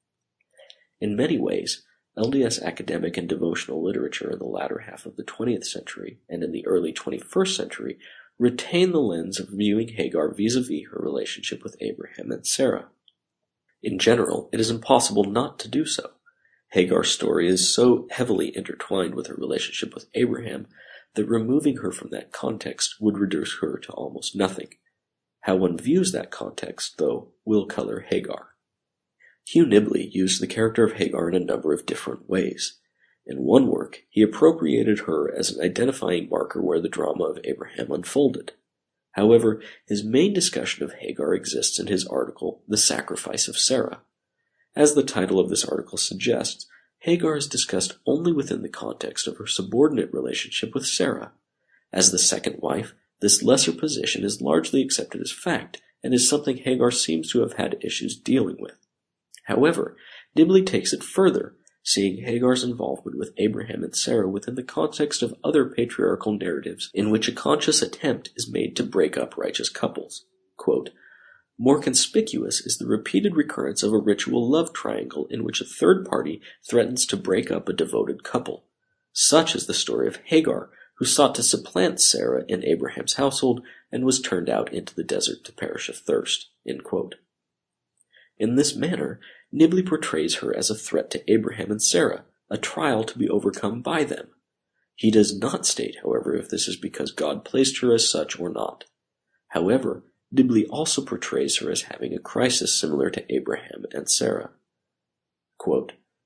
In many ways, L D S academic and devotional literature in the latter half of the twentieth century and in the early twenty-first century retain the lens of viewing Hagar vis-a-vis her relationship with Abraham and Sarah. In general, it is impossible not to do so. Hagar's story is so heavily intertwined with her relationship with Abraham that removing her from that context would reduce her to almost nothing. How one views that context, though, will color Hagar. Hugh Nibley used the character of Hagar in a number of different ways. In one work, he appropriated her as an identifying marker where the drama of Abraham unfolded. However, his main discussion of Hagar exists in his article, The Sacrifice of Sarah. As the title of this article suggests, Hagar is discussed only within the context of her subordinate relationship with Sarah. As the second wife, this lesser position is largely accepted as fact, and is something Hagar seems to have had issues dealing with. However, Nibley takes it further, seeing Hagar's involvement with Abraham and Sarah within the context of other patriarchal narratives in which a conscious attempt is made to break up righteous couples. Quote, "More conspicuous is the repeated recurrence of a ritual love triangle in which a third party threatens to break up a devoted couple. Such is the story of Hagar, who sought to supplant Sarah in Abraham's household and was turned out into the desert to perish of thirst." End quote. In this manner, Nibley portrays her as a threat to Abraham and Sarah, a trial to be overcome by them. He does not state, however, if this is because God placed her as such or not. However, Nibley also portrays her as having a crisis similar to Abraham and Sarah. Quote,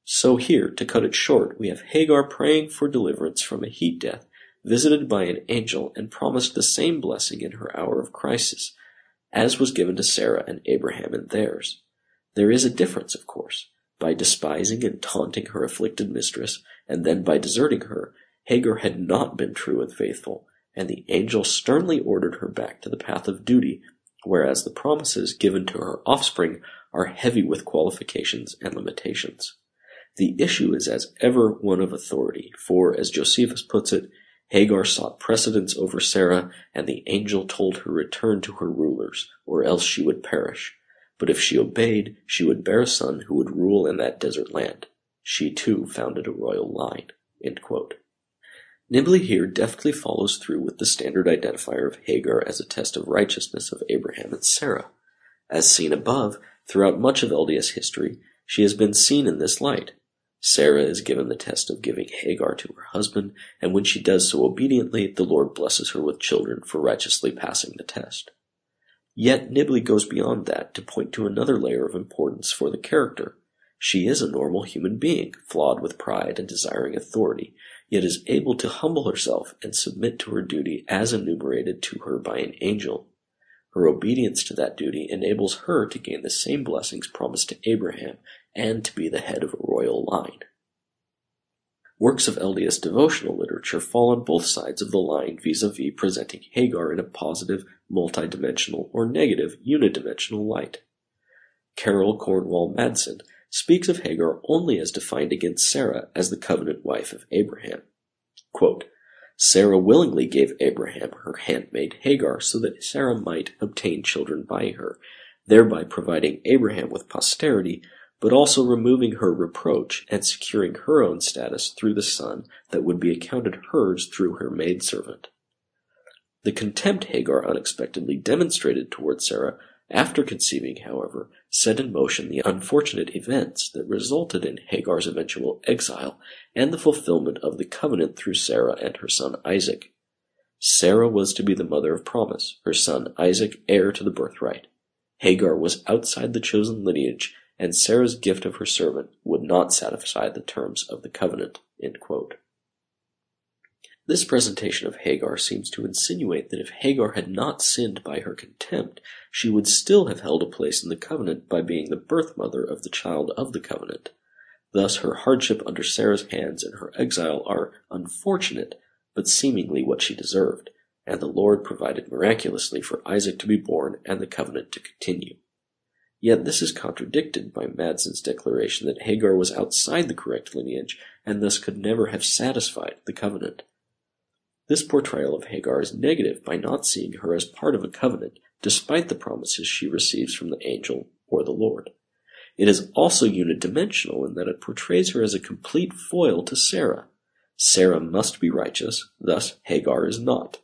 So here, to cut it short, we have Hagar praying for deliverance from a heat death, visited by an angel, and promised the same blessing in her hour of crisis, as was given to Sarah and Abraham in theirs. There is a difference, of course. By despising and taunting her afflicted mistress, and then by deserting her, Hagar had not been true and faithful, and the angel sternly ordered her back to the path of duty, whereas the promises given to her offspring are heavy with qualifications and limitations. The issue is as ever one of authority, for, as Josephus puts it, Hagar sought precedence over Sarah, and the angel told her return to her rulers, or else she would perish. But if she obeyed, she would bear a son who would rule in that desert land. She too founded a royal line. End quote. Nibley here deftly follows through with the standard identifier of Hagar as a test of righteousness of Abraham and Sarah. As seen above, throughout much of L D S history, she has been seen in this light. Sarah is given the test of giving Hagar to her husband, and when she does so obediently, the Lord blesses her with children for righteously passing the test. Yet Nibley goes beyond that to point to another layer of importance for the character. She is a normal human being, flawed with pride and desiring authority, yet is able to humble herself and submit to her duty as enumerated to her by an angel. Her obedience to that duty enables her to gain the same blessings promised to Abraham and to be the head of a royal line. Works of L D S devotional literature fall on both sides of the line vis-a-vis presenting Hagar in a positive, multidimensional, or negative, unidimensional light. Carol Cornwall Madsen speaks of Hagar only as defined against Sarah as the covenant wife of Abraham. Quote, Sarah willingly gave Abraham her handmaid Hagar so that Sarah might obtain children by her, thereby providing Abraham with posterity, but also removing her reproach and securing her own status through the son that would be accounted hers through her maidservant. The contempt Hagar unexpectedly demonstrated toward Sarah after conceiving, however, set in motion the unfortunate events that resulted in Hagar's eventual exile and the fulfillment of the covenant through Sarah and her son Isaac. Sarah was to be the mother of promise, her son Isaac heir to the birthright. Hagar was outside the chosen lineage, and Sarah's gift of her servant would not satisfy the terms of the covenant. End quote. This presentation of Hagar seems to insinuate that if Hagar had not sinned by her contempt, she would still have held a place in the covenant by being the birth mother of the child of the covenant. Thus her hardship under Sarah's hands and her exile are unfortunate, but seemingly what she deserved, and the Lord provided miraculously for Isaac to be born and the covenant to continue. Yet this is contradicted by Madsen's declaration that Hagar was outside the correct lineage and thus could never have satisfied the covenant. This portrayal of Hagar is negative by not seeing her as part of a covenant, despite the promises she receives from the angel or the Lord. It is also unidimensional in that it portrays her as a complete foil to Sarah. Sarah must be righteous, thus Hagar is not.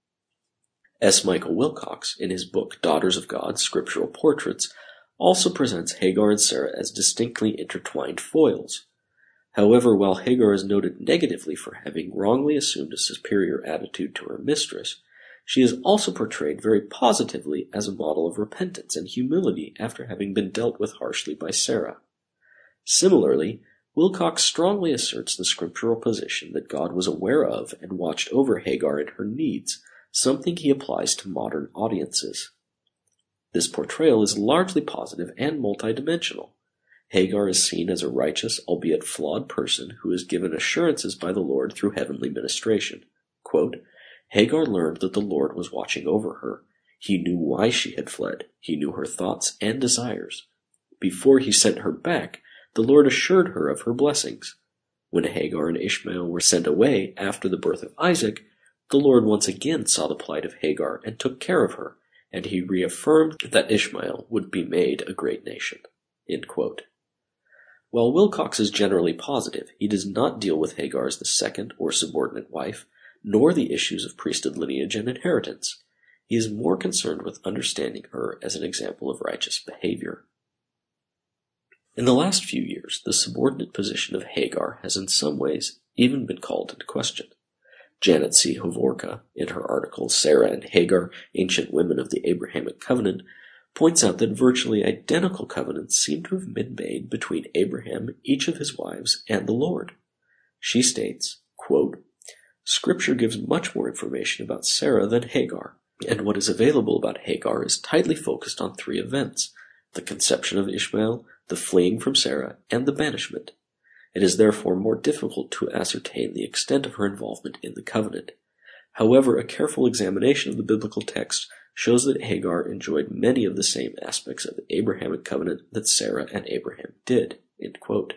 S. Michael Wilcox, in his book Daughters of God, Scriptural Portraits, also presents Hagar and Sarah as distinctly intertwined foils. However, while Hagar is noted negatively for having wrongly assumed a superior attitude to her mistress, she is also portrayed very positively as a model of repentance and humility after having been dealt with harshly by Sarah. Similarly, Wilcox strongly asserts the scriptural position that God was aware of and watched over Hagar and her needs, something he applies to modern audiences. This portrayal is largely positive and multidimensional. Hagar is seen as a righteous, albeit flawed person who is given assurances by the Lord through heavenly ministration. Quote, Hagar learned that the Lord was watching over her. He knew why she had fled. He knew her thoughts and desires. Before he sent her back, the Lord assured her of her blessings. When Hagar and Ishmael were sent away after the birth of Isaac, the Lord once again saw the plight of Hagar and took care of her, and he reaffirmed that Ishmael would be made a great nation. End quote. While Wilcox is generally positive, he does not deal with Hagar as the second or subordinate wife, nor the issues of priesthood lineage and inheritance. He is more concerned with understanding her as an example of righteous behavior. In the last few years, the subordinate position of Hagar has in some ways even been called into question. Janet C. Hovorka, in her article Sarah and Hagar, Ancient Women of the Abrahamic Covenant, points out that virtually identical covenants seem to have been made between Abraham, each of his wives, and the Lord. She states, quote, "Scripture gives much more information about Sarah than Hagar, and what is available about Hagar is tightly focused on three events: the conception of Ishmael, the fleeing from Sarah, and the banishment. It is therefore more difficult to ascertain the extent of her involvement in the covenant. However, a careful examination of the biblical text shows that Hagar enjoyed many of the same aspects of the Abrahamic covenant that Sarah and Abraham did." End quote.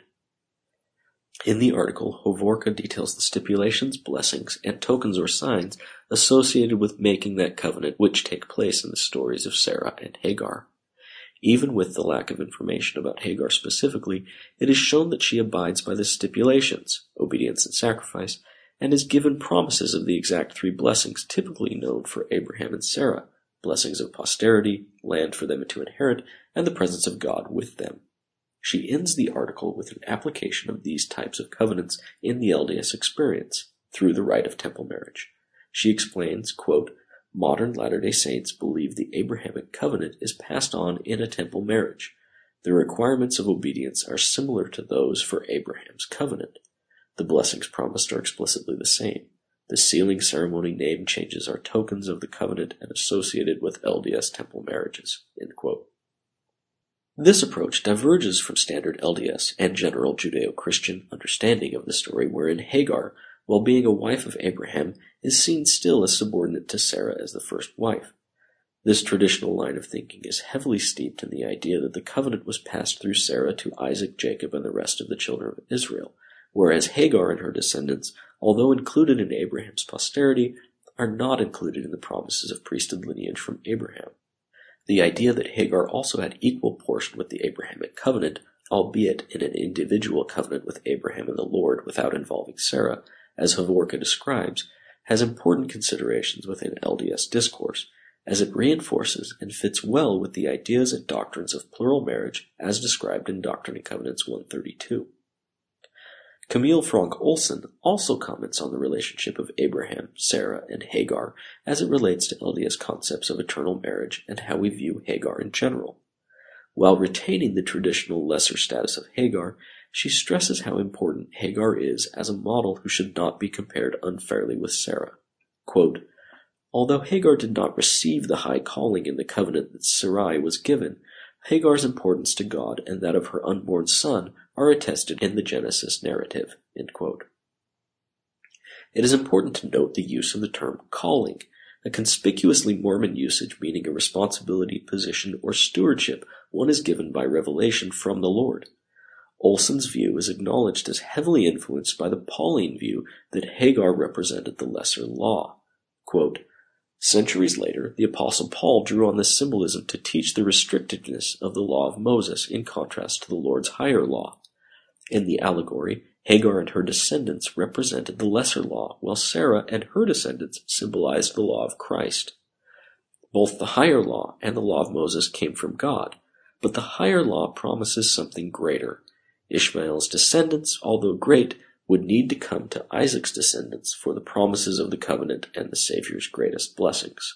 In the article, Hovorka details the stipulations, blessings, and tokens or signs associated with making that covenant which take place in the stories of Sarah and Hagar. Even with the lack of information about Hagar specifically, it is shown that she abides by the stipulations, obedience and sacrifice, and is given promises of the exact three blessings typically known for Abraham and Sarah: blessings of posterity, land for them to inherit, and the presence of God with them. She ends the article with an application of these types of covenants in the L D S experience, through the rite of temple marriage. She explains, quote, "Modern Latter-day Saints believe the Abrahamic covenant is passed on in a temple marriage. The requirements of obedience are similar to those for Abraham's covenant. The blessings promised are explicitly the same. The sealing ceremony name changes are tokens of the covenant and associated with L D S temple marriages." End quote. This approach diverges from standard L D S and general Judeo-Christian understanding of the story, wherein Hagar, while being a wife of Abraham, is seen still as subordinate to Sarah as the first wife. This traditional line of thinking is heavily steeped in the idea that the covenant was passed through Sarah to Isaac, Jacob, and the rest of the children of Israel, whereas Hagar and her descendants, although included in Abraham's posterity, are not included in the promises of priesthood lineage from Abraham. The idea that Hagar also had equal portion with the Abrahamic covenant, albeit in an individual covenant with Abraham and the Lord without involving Sarah, as Hovorka describes, has important considerations within L D S discourse, as it reinforces and fits well with the ideas and doctrines of plural marriage as described in Doctrine and Covenants one thirty-two. Camille Franck Olson also comments on the relationship of Abraham, Sarah, and Hagar as it relates to L D S concepts of eternal marriage and how we view Hagar in general. While retaining the traditional lesser status of Hagar, she stresses how important Hagar is as a model who should not be compared unfairly with Sarah. Quote, "Although Hagar did not receive the high calling in the covenant that Sarai was given, Hagar's importance to God and that of her unborn son are attested in the Genesis narrative." End quote. It is important to note the use of the term calling, a conspicuously Mormon usage meaning a responsibility, position, or stewardship one is given by revelation from the Lord. Olson's view is acknowledged as heavily influenced by the Pauline view that Hagar represented the lesser law. Quote, "Centuries later, the Apostle Paul drew on this symbolism to teach the restrictiveness of the law of Moses in contrast to the Lord's higher law. In the allegory, Hagar and her descendants represented the lesser law, while Sarah and her descendants symbolized the law of Christ. Both the higher law and the law of Moses came from God, but the higher law promises something greater. Ishmael's descendants, although great, would need to come to Isaac's descendants for the promises of the covenant and the Savior's greatest blessings."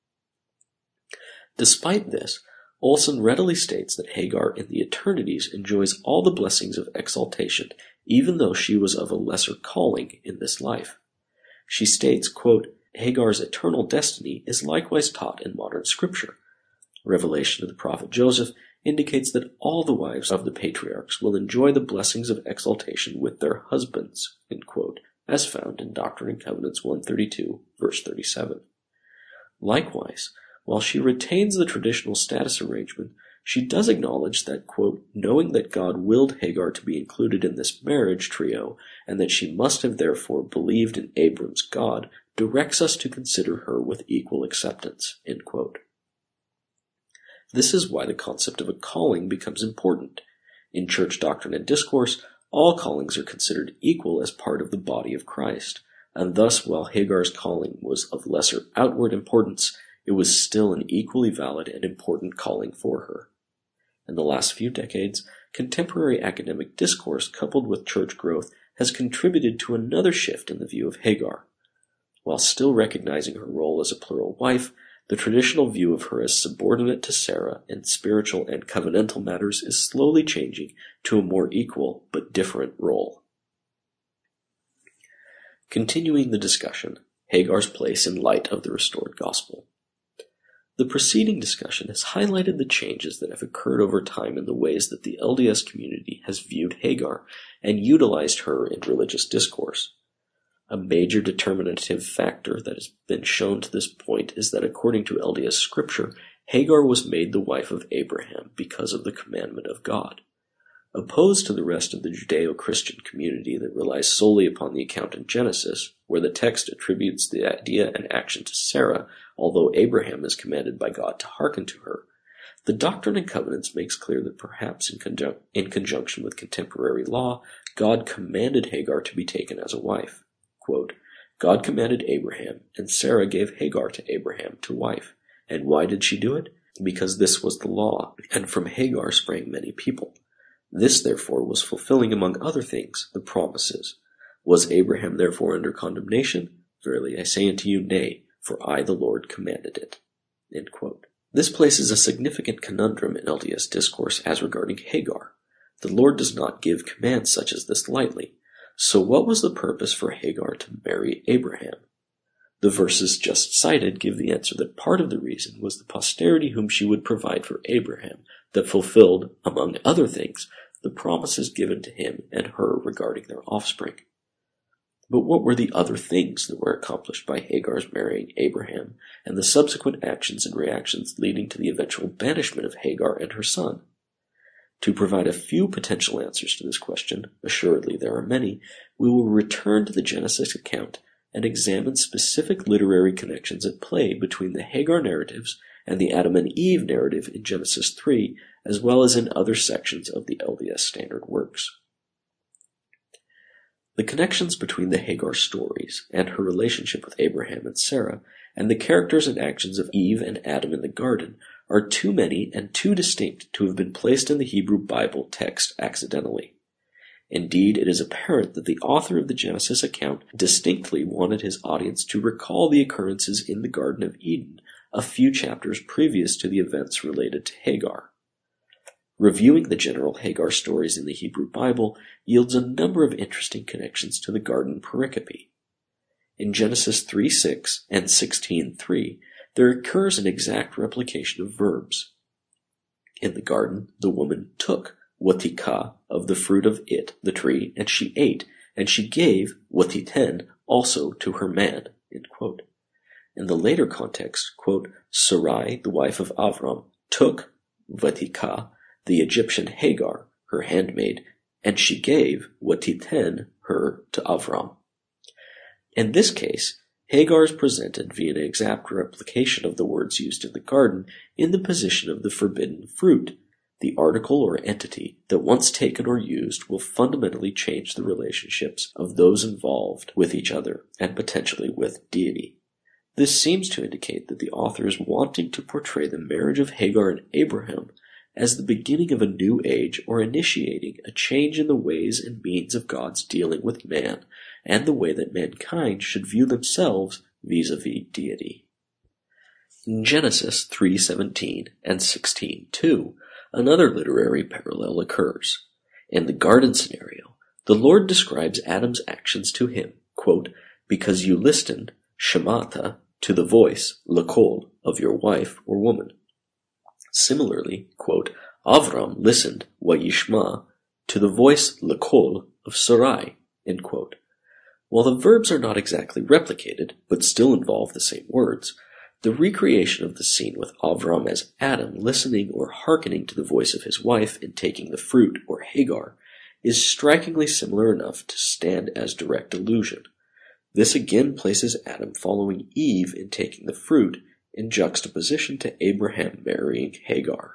Despite this, Olson readily states that Hagar in the eternities enjoys all the blessings of exaltation, even though she was of a lesser calling in this life. She states, quote, "Hagar's eternal destiny is likewise taught in modern scripture. Revelation of the prophet Joseph indicates that all the wives of the patriarchs will enjoy the blessings of exaltation with their husbands," end quote, as found in Doctrine and Covenants one thirty-two, verse thirty-seven. Likewise, while she retains the traditional status arrangement, she does acknowledge that, quote, "knowing that God willed Hagar to be included in this marriage trio, and that she must have therefore believed in Abram's God, directs us to consider her with equal acceptance," end quote. This is why the concept of a calling becomes important. In church doctrine and discourse, all callings are considered equal as part of the body of Christ, and thus while Hagar's calling was of lesser outward importance, it was still an equally valid and important calling for her. In the last few decades, contemporary academic discourse coupled with church growth has contributed to another shift in the view of Hagar. While still recognizing her role as a plural wife, The traditional view of her as subordinate to Sarah in spiritual and covenantal matters is slowly changing to a more equal but different role. Continuing the discussion, Hagar's place in light of the restored gospel. The preceding discussion has highlighted the changes that have occurred over time in the ways that the L D S community has viewed Hagar and utilized her in religious discourse. A major determinative factor that has been shown to this point is that according to L D S scripture, Hagar was made the wife of Abraham because of the commandment of God. Opposed to the rest of the Judeo-Christian community that relies solely upon the account in Genesis, where the text attributes the idea and action to Sarah, although Abraham is commanded by God to hearken to her, the Doctrine and Covenants makes clear that perhaps in, conjun- in conjunction with contemporary law, God commanded Hagar to be taken as a wife. Quote, God commanded Abraham, and Sarah gave Hagar to Abraham to wife. And why did she do it? Because this was the law, and from Hagar sprang many people. This, therefore, was fulfilling, among other things, the promises. Was Abraham therefore under condemnation? Verily I say unto you, nay, for I the Lord commanded it. End quote. This places a significant conundrum in L D S discourse as regarding Hagar. The Lord does not give commands such as this lightly. So what was the purpose for Hagar to marry Abraham? The verses just cited give the answer that part of the reason was the posterity whom she would provide for Abraham that fulfilled, among other things, the promises given to him and her regarding their offspring. But what were the other things that were accomplished by Hagar's marrying Abraham and the subsequent actions and reactions leading to the eventual banishment of Hagar and her son? To provide a few potential answers to this question, assuredly there are many, we will return to the Genesis account and examine specific literary connections at play between the Hagar narratives and the Adam and Eve narrative in Genesis three, as well as in other sections of the L D S standard works. The connections between the Hagar stories and her relationship with Abraham and Sarah, and the characters and actions of Eve and Adam in the garden, are too many and too distinct to have been placed in the Hebrew Bible text accidentally. Indeed, it is apparent that the author of the Genesis account distinctly wanted his audience to recall the occurrences in the Garden of Eden a few chapters previous to the events related to Hagar. Reviewing the general Hagar stories in the Hebrew Bible yields a number of interesting connections to the garden pericope. In Genesis three six and sixteen three, there occurs an exact replication of verbs. In the garden, the woman took watika of the fruit of it, the tree, and she ate, and she gave watiten also to her man. End quote. In the later context, quote, Sarai, the wife of Avram, took watika, the Egyptian Hagar, her handmaid, and she gave watiten her to Avram. In this case, Hagar is presented via an exact replication of the words used in the garden in the position of the forbidden fruit. The article or entity that once taken or used will fundamentally change the relationships of those involved with each other and potentially with deity. This seems to indicate that the author is wanting to portray the marriage of Hagar and Abraham as the beginning of a new age or initiating a change in the ways and means of God's dealing with man and the way that mankind should view themselves vis-a-vis deity. In Genesis three seventeen and sixteen two, another literary parallel occurs. In the garden scenario, the Lord describes Adam's actions to him, quote, because you listened, shamata, to the voice, lakol, of your wife or woman. Similarly, quote, Avram listened, wayishma, to the voice, lakol, of Sarai, end quote. While the verbs are not exactly replicated, but still involve the same words, the recreation of the scene with Avram as Adam listening or hearkening to the voice of his wife in taking the fruit, or Hagar, is strikingly similar enough to stand as direct allusion. This again places Adam following Eve in taking the fruit in juxtaposition to Abraham marrying Hagar.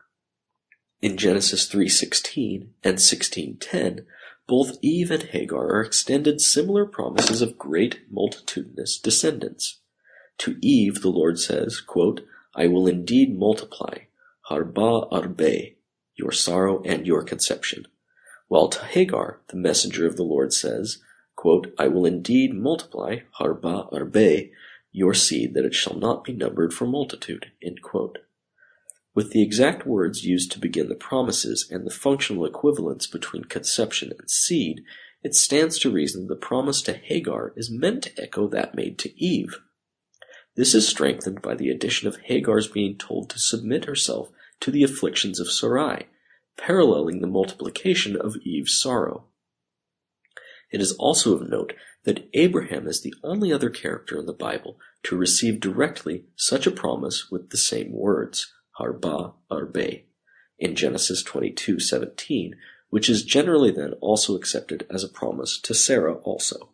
In Genesis three sixteen and sixteen ten, both Eve and Hagar are extended similar promises of great multitudinous descendants. To Eve the Lord says, quote, I will indeed multiply, harba arbe, your sorrow and your conception. While to Hagar the messenger of the Lord says, quote, I will indeed multiply, harba arbe, your seed that it shall not be numbered for multitude." End quote. With the exact words used to begin the promises and the functional equivalence between conception and seed, it stands to reason the promise to Hagar is meant to echo that made to Eve. This is strengthened by the addition of Hagar's being told to submit herself to the afflictions of Sarai, paralleling the multiplication of Eve's sorrow. It is also of note that Abraham is the only other character in the Bible to receive directly such a promise with the same words, harba arbe, in Genesis twenty-two seventeen, which is generally then also accepted as a promise to Sarah also.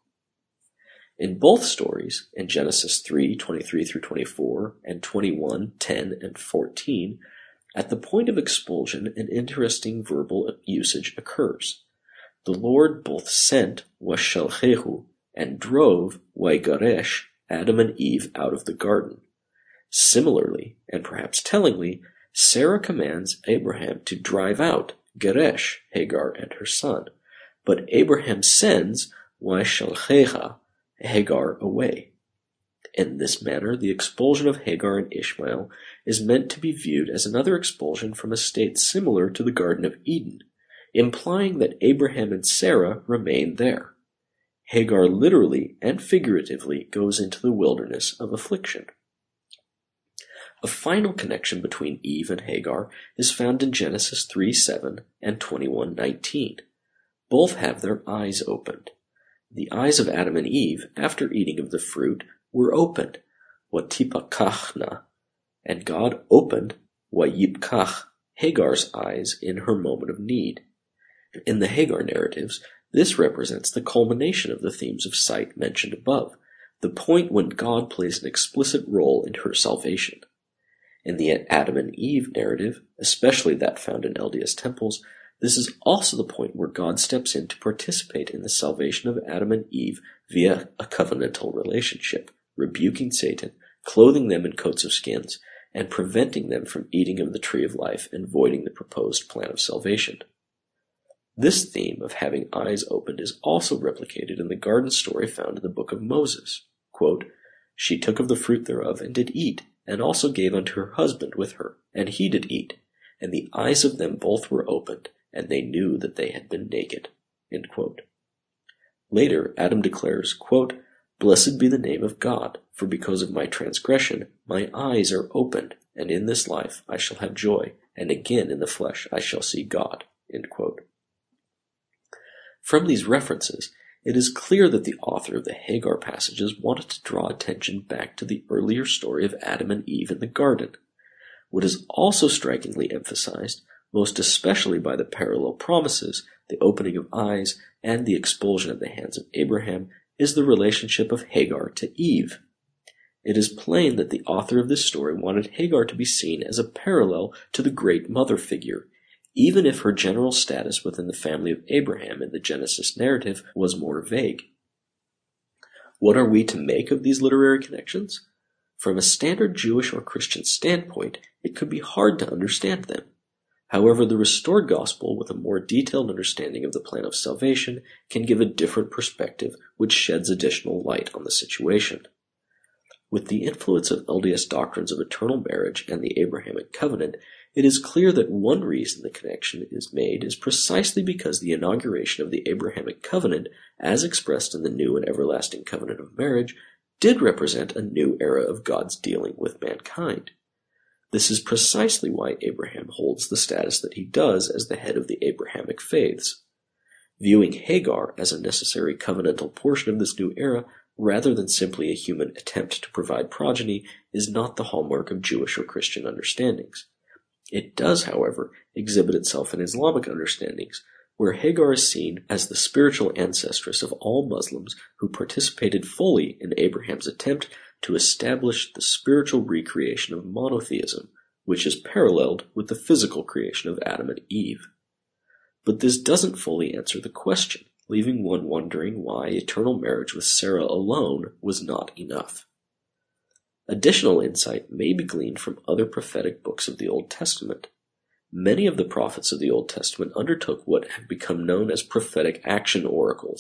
In both stories, in Genesis three twenty-three through twenty-four and twenty-one ten and fourteen, at the point of expulsion an interesting verbal usage occurs. The Lord both sent washalchehu and drove waigaresh Adam and Eve out of the garden. Similarly, and perhaps tellingly, Sarah commands Abraham to drive out Geresh, Hagar and her son, but Abraham sends washalcheha, Hagar, away. In this manner, the expulsion of Hagar and Ishmael is meant to be viewed as another expulsion from a state similar to the Garden of Eden, implying that Abraham and Sarah remain there. Hagar literally and figuratively goes into the wilderness of affliction. A final connection between Eve and Hagar is found in Genesis three seven and twenty-one nineteen. Both have their eyes opened. The eyes of Adam and Eve, after eating of the fruit, were opened, watipakachna, and God opened wayipkach, Hagar's eyes in her moment of need. In the Hagar narratives, this represents the culmination of the themes of sight mentioned above, the point when God plays an explicit role in her salvation. In the Adam and Eve narrative, especially that found in L D S temples, this is also the point where God steps in to participate in the salvation of Adam and Eve via a covenantal relationship, rebuking Satan, clothing them in coats of skins, and preventing them from eating of the tree of life and voiding the proposed plan of salvation. This theme of having eyes opened is also replicated in the garden story found in the book of Moses. Quote, "She took of the fruit thereof and did eat, and also gave unto her husband with her, and he did eat. And the eyes of them both were opened, and they knew that they had been naked." End quote. Later, Adam declares, quote, "Blessed be the name of God, for because of my transgression my eyes are opened, and in this life I shall have joy, and again in the flesh I shall see God." End quote. From these references, it is clear that the author of the Hagar passages wanted to draw attention back to the earlier story of Adam and Eve in the garden. What is also strikingly emphasized, most especially by the parallel promises, the opening of eyes, and the expulsion at the hands of Abraham, is the relationship of Hagar to Eve. It is plain that the author of this story wanted Hagar to be seen as a parallel to the great mother figure, even if her general status within the family of Abraham in the Genesis narrative was more vague. What are we to make of these literary connections? From a standard Jewish or Christian standpoint, it could be hard to understand them. However, the restored gospel, with a more detailed understanding of the plan of salvation, can give a different perspective which sheds additional light on the situation. With the influence of L D S doctrines of eternal marriage and the Abrahamic covenant, it is clear that one reason the connection is made is precisely because the inauguration of the Abrahamic covenant, as expressed in the new and everlasting covenant of marriage, did represent a new era of God's dealing with mankind. This is precisely why Abraham holds the status that he does as the head of the Abrahamic faiths. Viewing Hagar as a necessary covenantal portion of this new era, rather than simply a human attempt to provide progeny, is not the hallmark of Jewish or Christian understandings. It does, however, exhibit itself in Islamic understandings, where Hagar is seen as the spiritual ancestress of all Muslims who participated fully in Abraham's attempt to establish the spiritual recreation of monotheism, which is paralleled with the physical creation of Adam and Eve. But this doesn't fully answer the question, leaving one wondering why eternal marriage with Sarah alone was not enough. Additional insight may be gleaned from other prophetic books of the Old Testament. Many of the prophets of the Old Testament undertook what have become known as prophetic action oracles,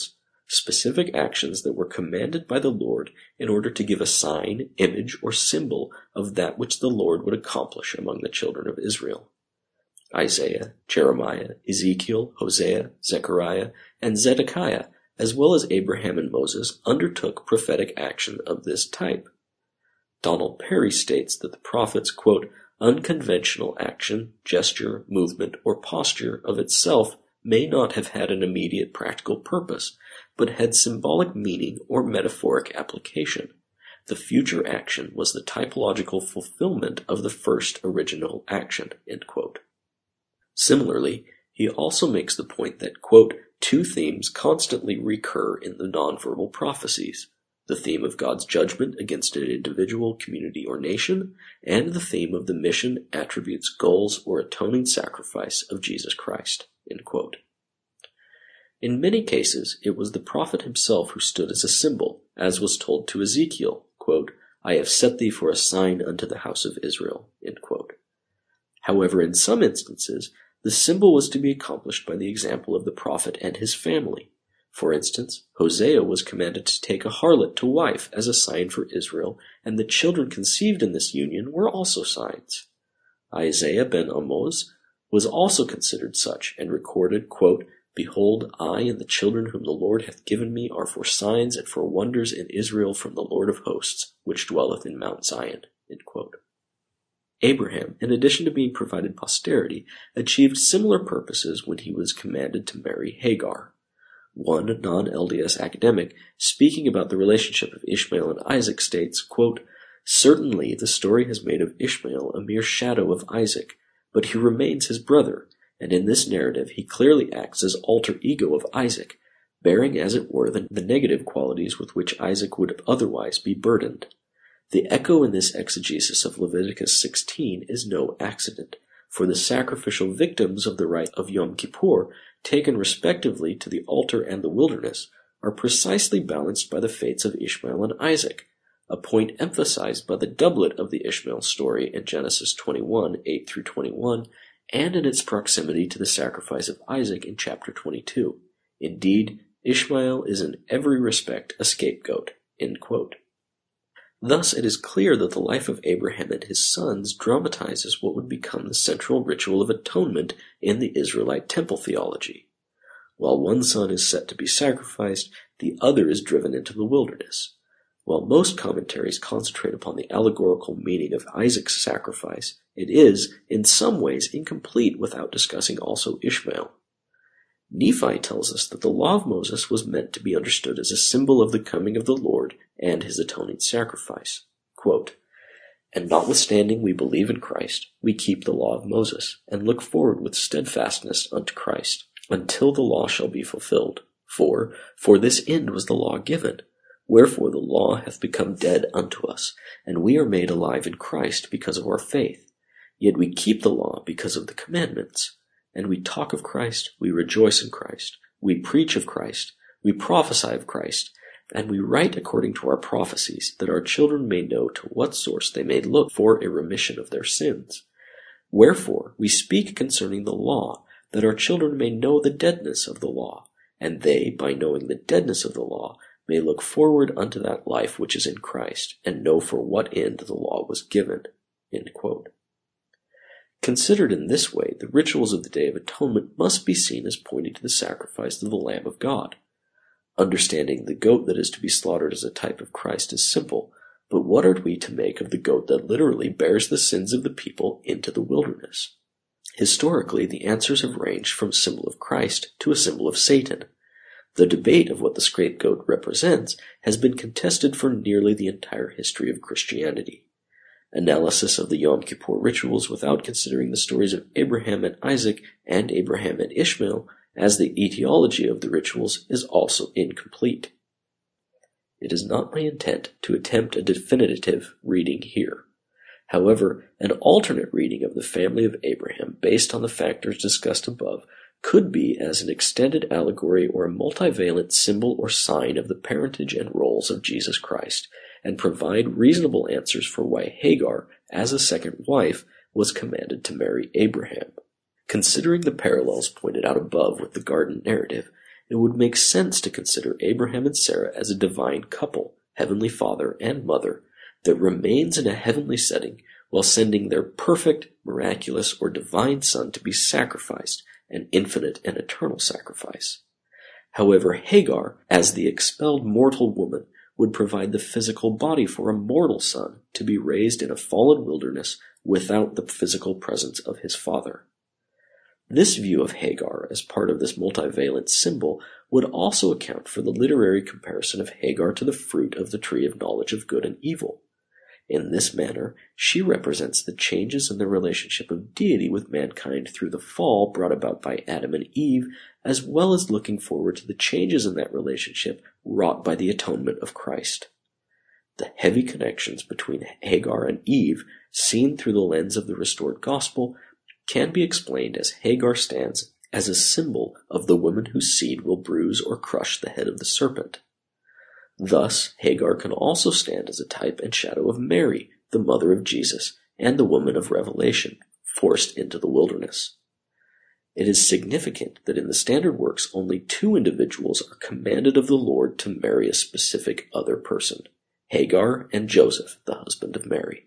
specific actions that were commanded by the Lord in order to give a sign, image, or symbol of that which the Lord would accomplish among the children of Israel. Isaiah, Jeremiah, Ezekiel, Hosea, Zechariah, and Zedekiah, as well as Abraham and Moses, undertook prophetic action of this type. Donald Perry states that the prophets, quote, unconventional action, gesture, movement, or posture of itself may not have had an immediate practical purpose, but had symbolic meaning or metaphoric application. The future action was the typological fulfillment of the first original action, end quote. Similarly, he also makes the point that, quote, two themes constantly recur in the nonverbal prophecies: the theme of God's judgment against an individual, community, or nation, and the theme of the mission, attributes, goals, or atoning sacrifice of Jesus Christ, end quote. In many cases, it was the prophet himself who stood as a symbol, as was told to Ezekiel, quote, I have set thee for a sign unto the house of Israel, end quote. However, in some instances, the symbol was to be accomplished by the example of the prophet and his family. For instance, Hosea was commanded to take a harlot to wife as a sign for Israel, and the children conceived in this union were also signs. Isaiah ben Amoz was also considered such, and recorded, quote, Behold, I and the children whom the Lord hath given me are for signs and for wonders in Israel from the Lord of hosts, which dwelleth in Mount Zion, end quote. Abraham, in addition to being provided posterity, achieved similar purposes when he was commanded to marry Hagar. One non-L D S academic, speaking about the relationship of Ishmael and Isaac, states, quote, Certainly the story has made of Ishmael a mere shadow of Isaac, but he remains his brother, and in this narrative he clearly acts as alter ego of Isaac, bearing as it were the, the negative qualities with which Isaac would otherwise be burdened. The echo in this exegesis of Leviticus sixteen is no accident, for the sacrificial victims of the rite of Yom Kippur, taken respectively to the altar and the wilderness, are precisely balanced by the fates of Ishmael and Isaac, a point emphasized by the doublet of the Ishmael story in Genesis twenty-one, eight through twenty-one, and in its proximity to the sacrifice of Isaac in chapter twenty-two. Indeed, Ishmael is in every respect a scapegoat, end quote. Thus, it is clear that the life of Abraham and his sons dramatizes what would become the central ritual of atonement in the Israelite temple theology. While one son is set to be sacrificed, the other is driven into the wilderness. While most commentaries concentrate upon the allegorical meaning of Isaac's sacrifice, it is, in some ways, incomplete without discussing also Ishmael. Nephi tells us that the law of Moses was meant to be understood as a symbol of the coming of the Lord and his atoning sacrifice. Quote, And notwithstanding we believe in Christ, we keep the law of Moses, and look forward with steadfastness unto Christ, until the law shall be fulfilled. For, for this end was the law given. Wherefore the law hath become dead unto us, and we are made alive in Christ because of our faith. Yet we keep the law because of the commandments. And we talk of Christ, we rejoice in Christ, we preach of Christ, we prophesy of Christ, and we write according to our prophecies, that our children may know to what source they may look for a remission of their sins. Wherefore we speak concerning the law, that our children may know the deadness of the law, and they, by knowing the deadness of the law, may look forward unto that life which is in Christ, and know for what end the law was given. End quote. Considered in this way, the rituals of the Day of Atonement must be seen as pointing to the sacrifice of the Lamb of God. Understanding the goat that is to be slaughtered as a type of Christ is simple, but what are we to make of the goat that literally bears the sins of the people into the wilderness? Historically, the answers have ranged from a symbol of Christ to a symbol of Satan. The debate of what the scapegoat represents has been contested for nearly the entire history of Christianity. Analysis of the Yom Kippur rituals without considering the stories of Abraham and Isaac and Abraham and Ishmael as the etiology of the rituals is also incomplete. It is not my intent to attempt a definitive reading here. However, an alternate reading of the family of Abraham based on the factors discussed above could be as an extended allegory or a multivalent symbol or sign of the parentage and roles of Jesus Christ, and provide reasonable answers for why Hagar, as a second wife, was commanded to marry Abraham. Considering the parallels pointed out above with the garden narrative, it would make sense to consider Abraham and Sarah as a divine couple, heavenly father and mother, that remains in a heavenly setting while sending their perfect, miraculous, or divine son to be sacrificed, an infinite and eternal sacrifice. However, Hagar, as the expelled mortal woman, would provide the physical body for a mortal son to be raised in a fallen wilderness without the physical presence of his father. This view of Hagar as part of this multivalent symbol would also account for the literary comparison of Hagar to the fruit of the tree of knowledge of good and evil. In this manner, she represents the changes in the relationship of deity with mankind through the fall brought about by Adam and Eve, as well as looking forward to the changes in that relationship wrought by the atonement of Christ. The heavy connections between Hagar and Eve, seen through the lens of the restored gospel, can be explained as Hagar stands as a symbol of the woman whose seed will bruise or crush the head of the serpent. Thus, Hagar can also stand as a type and shadow of Mary, the mother of Jesus, and the woman of Revelation, forced into the wilderness. It is significant that in the standard works only two individuals are commanded of the Lord to marry a specific other person, Hagar and Joseph, the husband of Mary.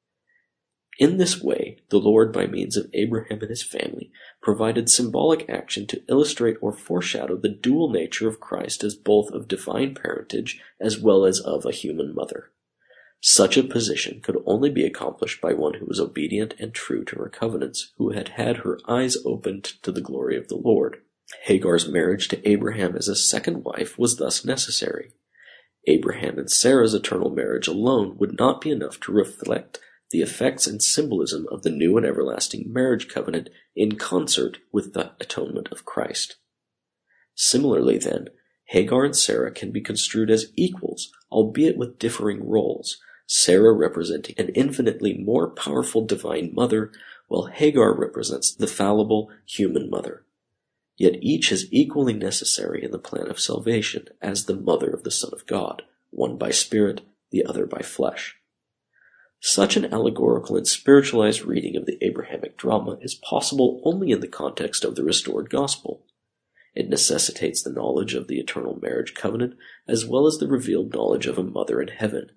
In this way, the Lord, by means of Abraham and his family, provided symbolic action to illustrate or foreshadow the dual nature of Christ as both of divine parentage as well as of a human mother. Such a position could only be accomplished by one who was obedient and true to her covenants, who had had her eyes opened to the glory of the Lord. Hagar's marriage to Abraham as a second wife was thus necessary. Abraham and Sarah's eternal marriage alone would not be enough to reflect the effects and symbolism of the new and everlasting marriage covenant in concert with the atonement of Christ. Similarly, then, Hagar and Sarah can be construed as equals, albeit with differing roles, Sarah representing an infinitely more powerful divine mother, while Hagar represents the fallible human mother. Yet each is equally necessary in the plan of salvation as the mother of the Son of God, one by spirit, the other by flesh. Such an allegorical and spiritualized reading of the Abrahamic drama is possible only in the context of the restored gospel. It necessitates the knowledge of the eternal marriage covenant as well as the revealed knowledge of a mother in heaven.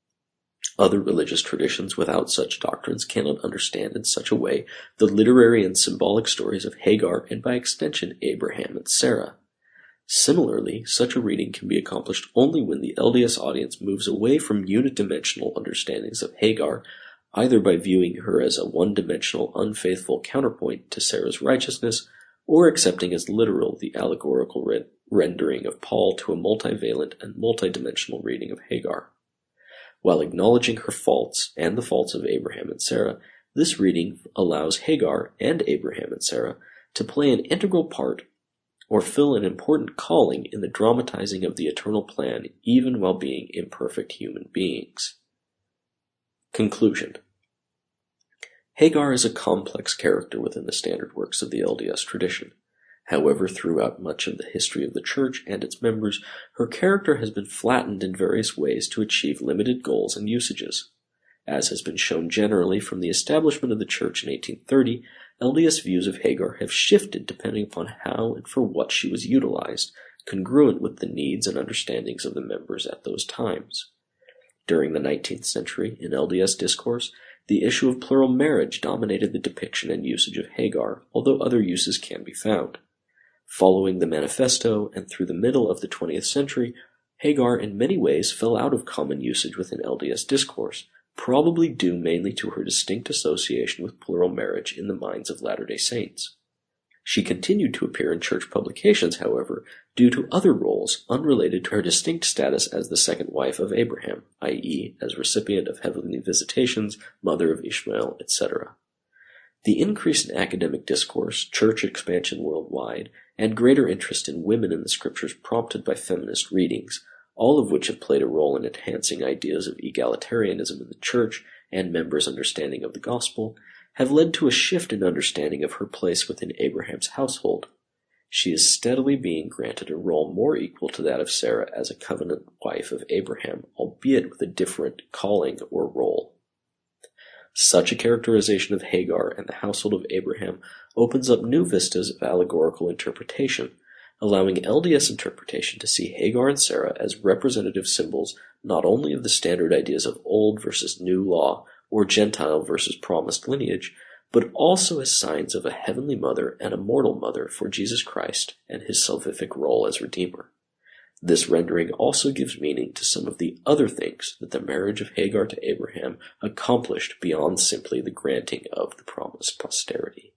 Other religious traditions without such doctrines cannot understand in such a way the literary and symbolic stories of Hagar and by extension Abraham and Sarah. Similarly, such a reading can be accomplished only when the L D S audience moves away from unit-dimensional understandings of Hagar, either by viewing her as a one-dimensional, unfaithful counterpoint to Sarah's righteousness, or accepting as literal the allegorical re- rendering of Paul to a multivalent and multidimensional reading of Hagar. While acknowledging her faults and the faults of Abraham and Sarah, this reading allows Hagar and Abraham and Sarah to play an integral part or fill an important calling in the dramatizing of the eternal plan, even while being imperfect human beings. Conclusion. Hagar is a complex character within the standard works of the L D S tradition. However, throughout much of the history of the Church and its members, her character has been flattened in various ways to achieve limited goals and usages. As has been shown generally from the establishment of the Church in eighteen thirty, L D S views of Hagar have shifted depending upon how and for what she was utilized, congruent with the needs and understandings of the members at those times. During the nineteenth century, in L D S discourse, the issue of plural marriage dominated the depiction and usage of Hagar, although other uses can be found. Following the Manifesto and through the middle of the twentieth century, Hagar in many ways fell out of common usage within L D S discourse, probably due mainly to her distinct association with plural marriage in the minds of Latter-day Saints. She continued to appear in church publications, however, due to other roles unrelated to her distinct status as the second wife of Abraham, that is, as recipient of heavenly visitations, mother of Ishmael, et cetera. The increase in academic discourse, church expansion worldwide, and greater interest in women in the scriptures prompted by feminist readings, all of which have played a role in enhancing ideas of egalitarianism in the church and members' understanding of the gospel, have led to a shift in understanding of her place within Abraham's household. She is steadily being granted a role more equal to that of Sarah as a covenant wife of Abraham, albeit with a different calling or role. Such a characterization of Hagar and the household of Abraham opens up new vistas of allegorical interpretation, allowing L D S interpretation to see Hagar and Sarah as representative symbols not only of the standard ideas of Old versus New Law or Gentile versus promised lineage, but also as signs of a heavenly mother and a mortal mother for Jesus Christ and his salvific role as Redeemer. This rendering also gives meaning to some of the other things that the marriage of Hagar to Abraham accomplished beyond simply the granting of the promised posterity.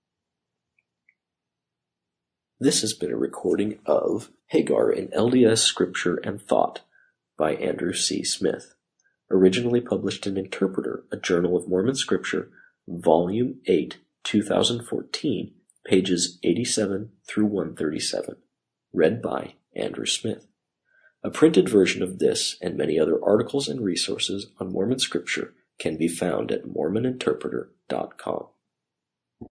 This has been a recording of Hagar in L D S Scripture and Thought by Andrew C. Smith, originally published in Interpreter, a Journal of Mormon Scripture, Volume eight, two thousand fourteen, pages eighty-seven through one thirty-seven, read by Andrew Smith. A printed version of this and many other articles and resources on Mormon Scripture can be found at mormon interpreter dot com.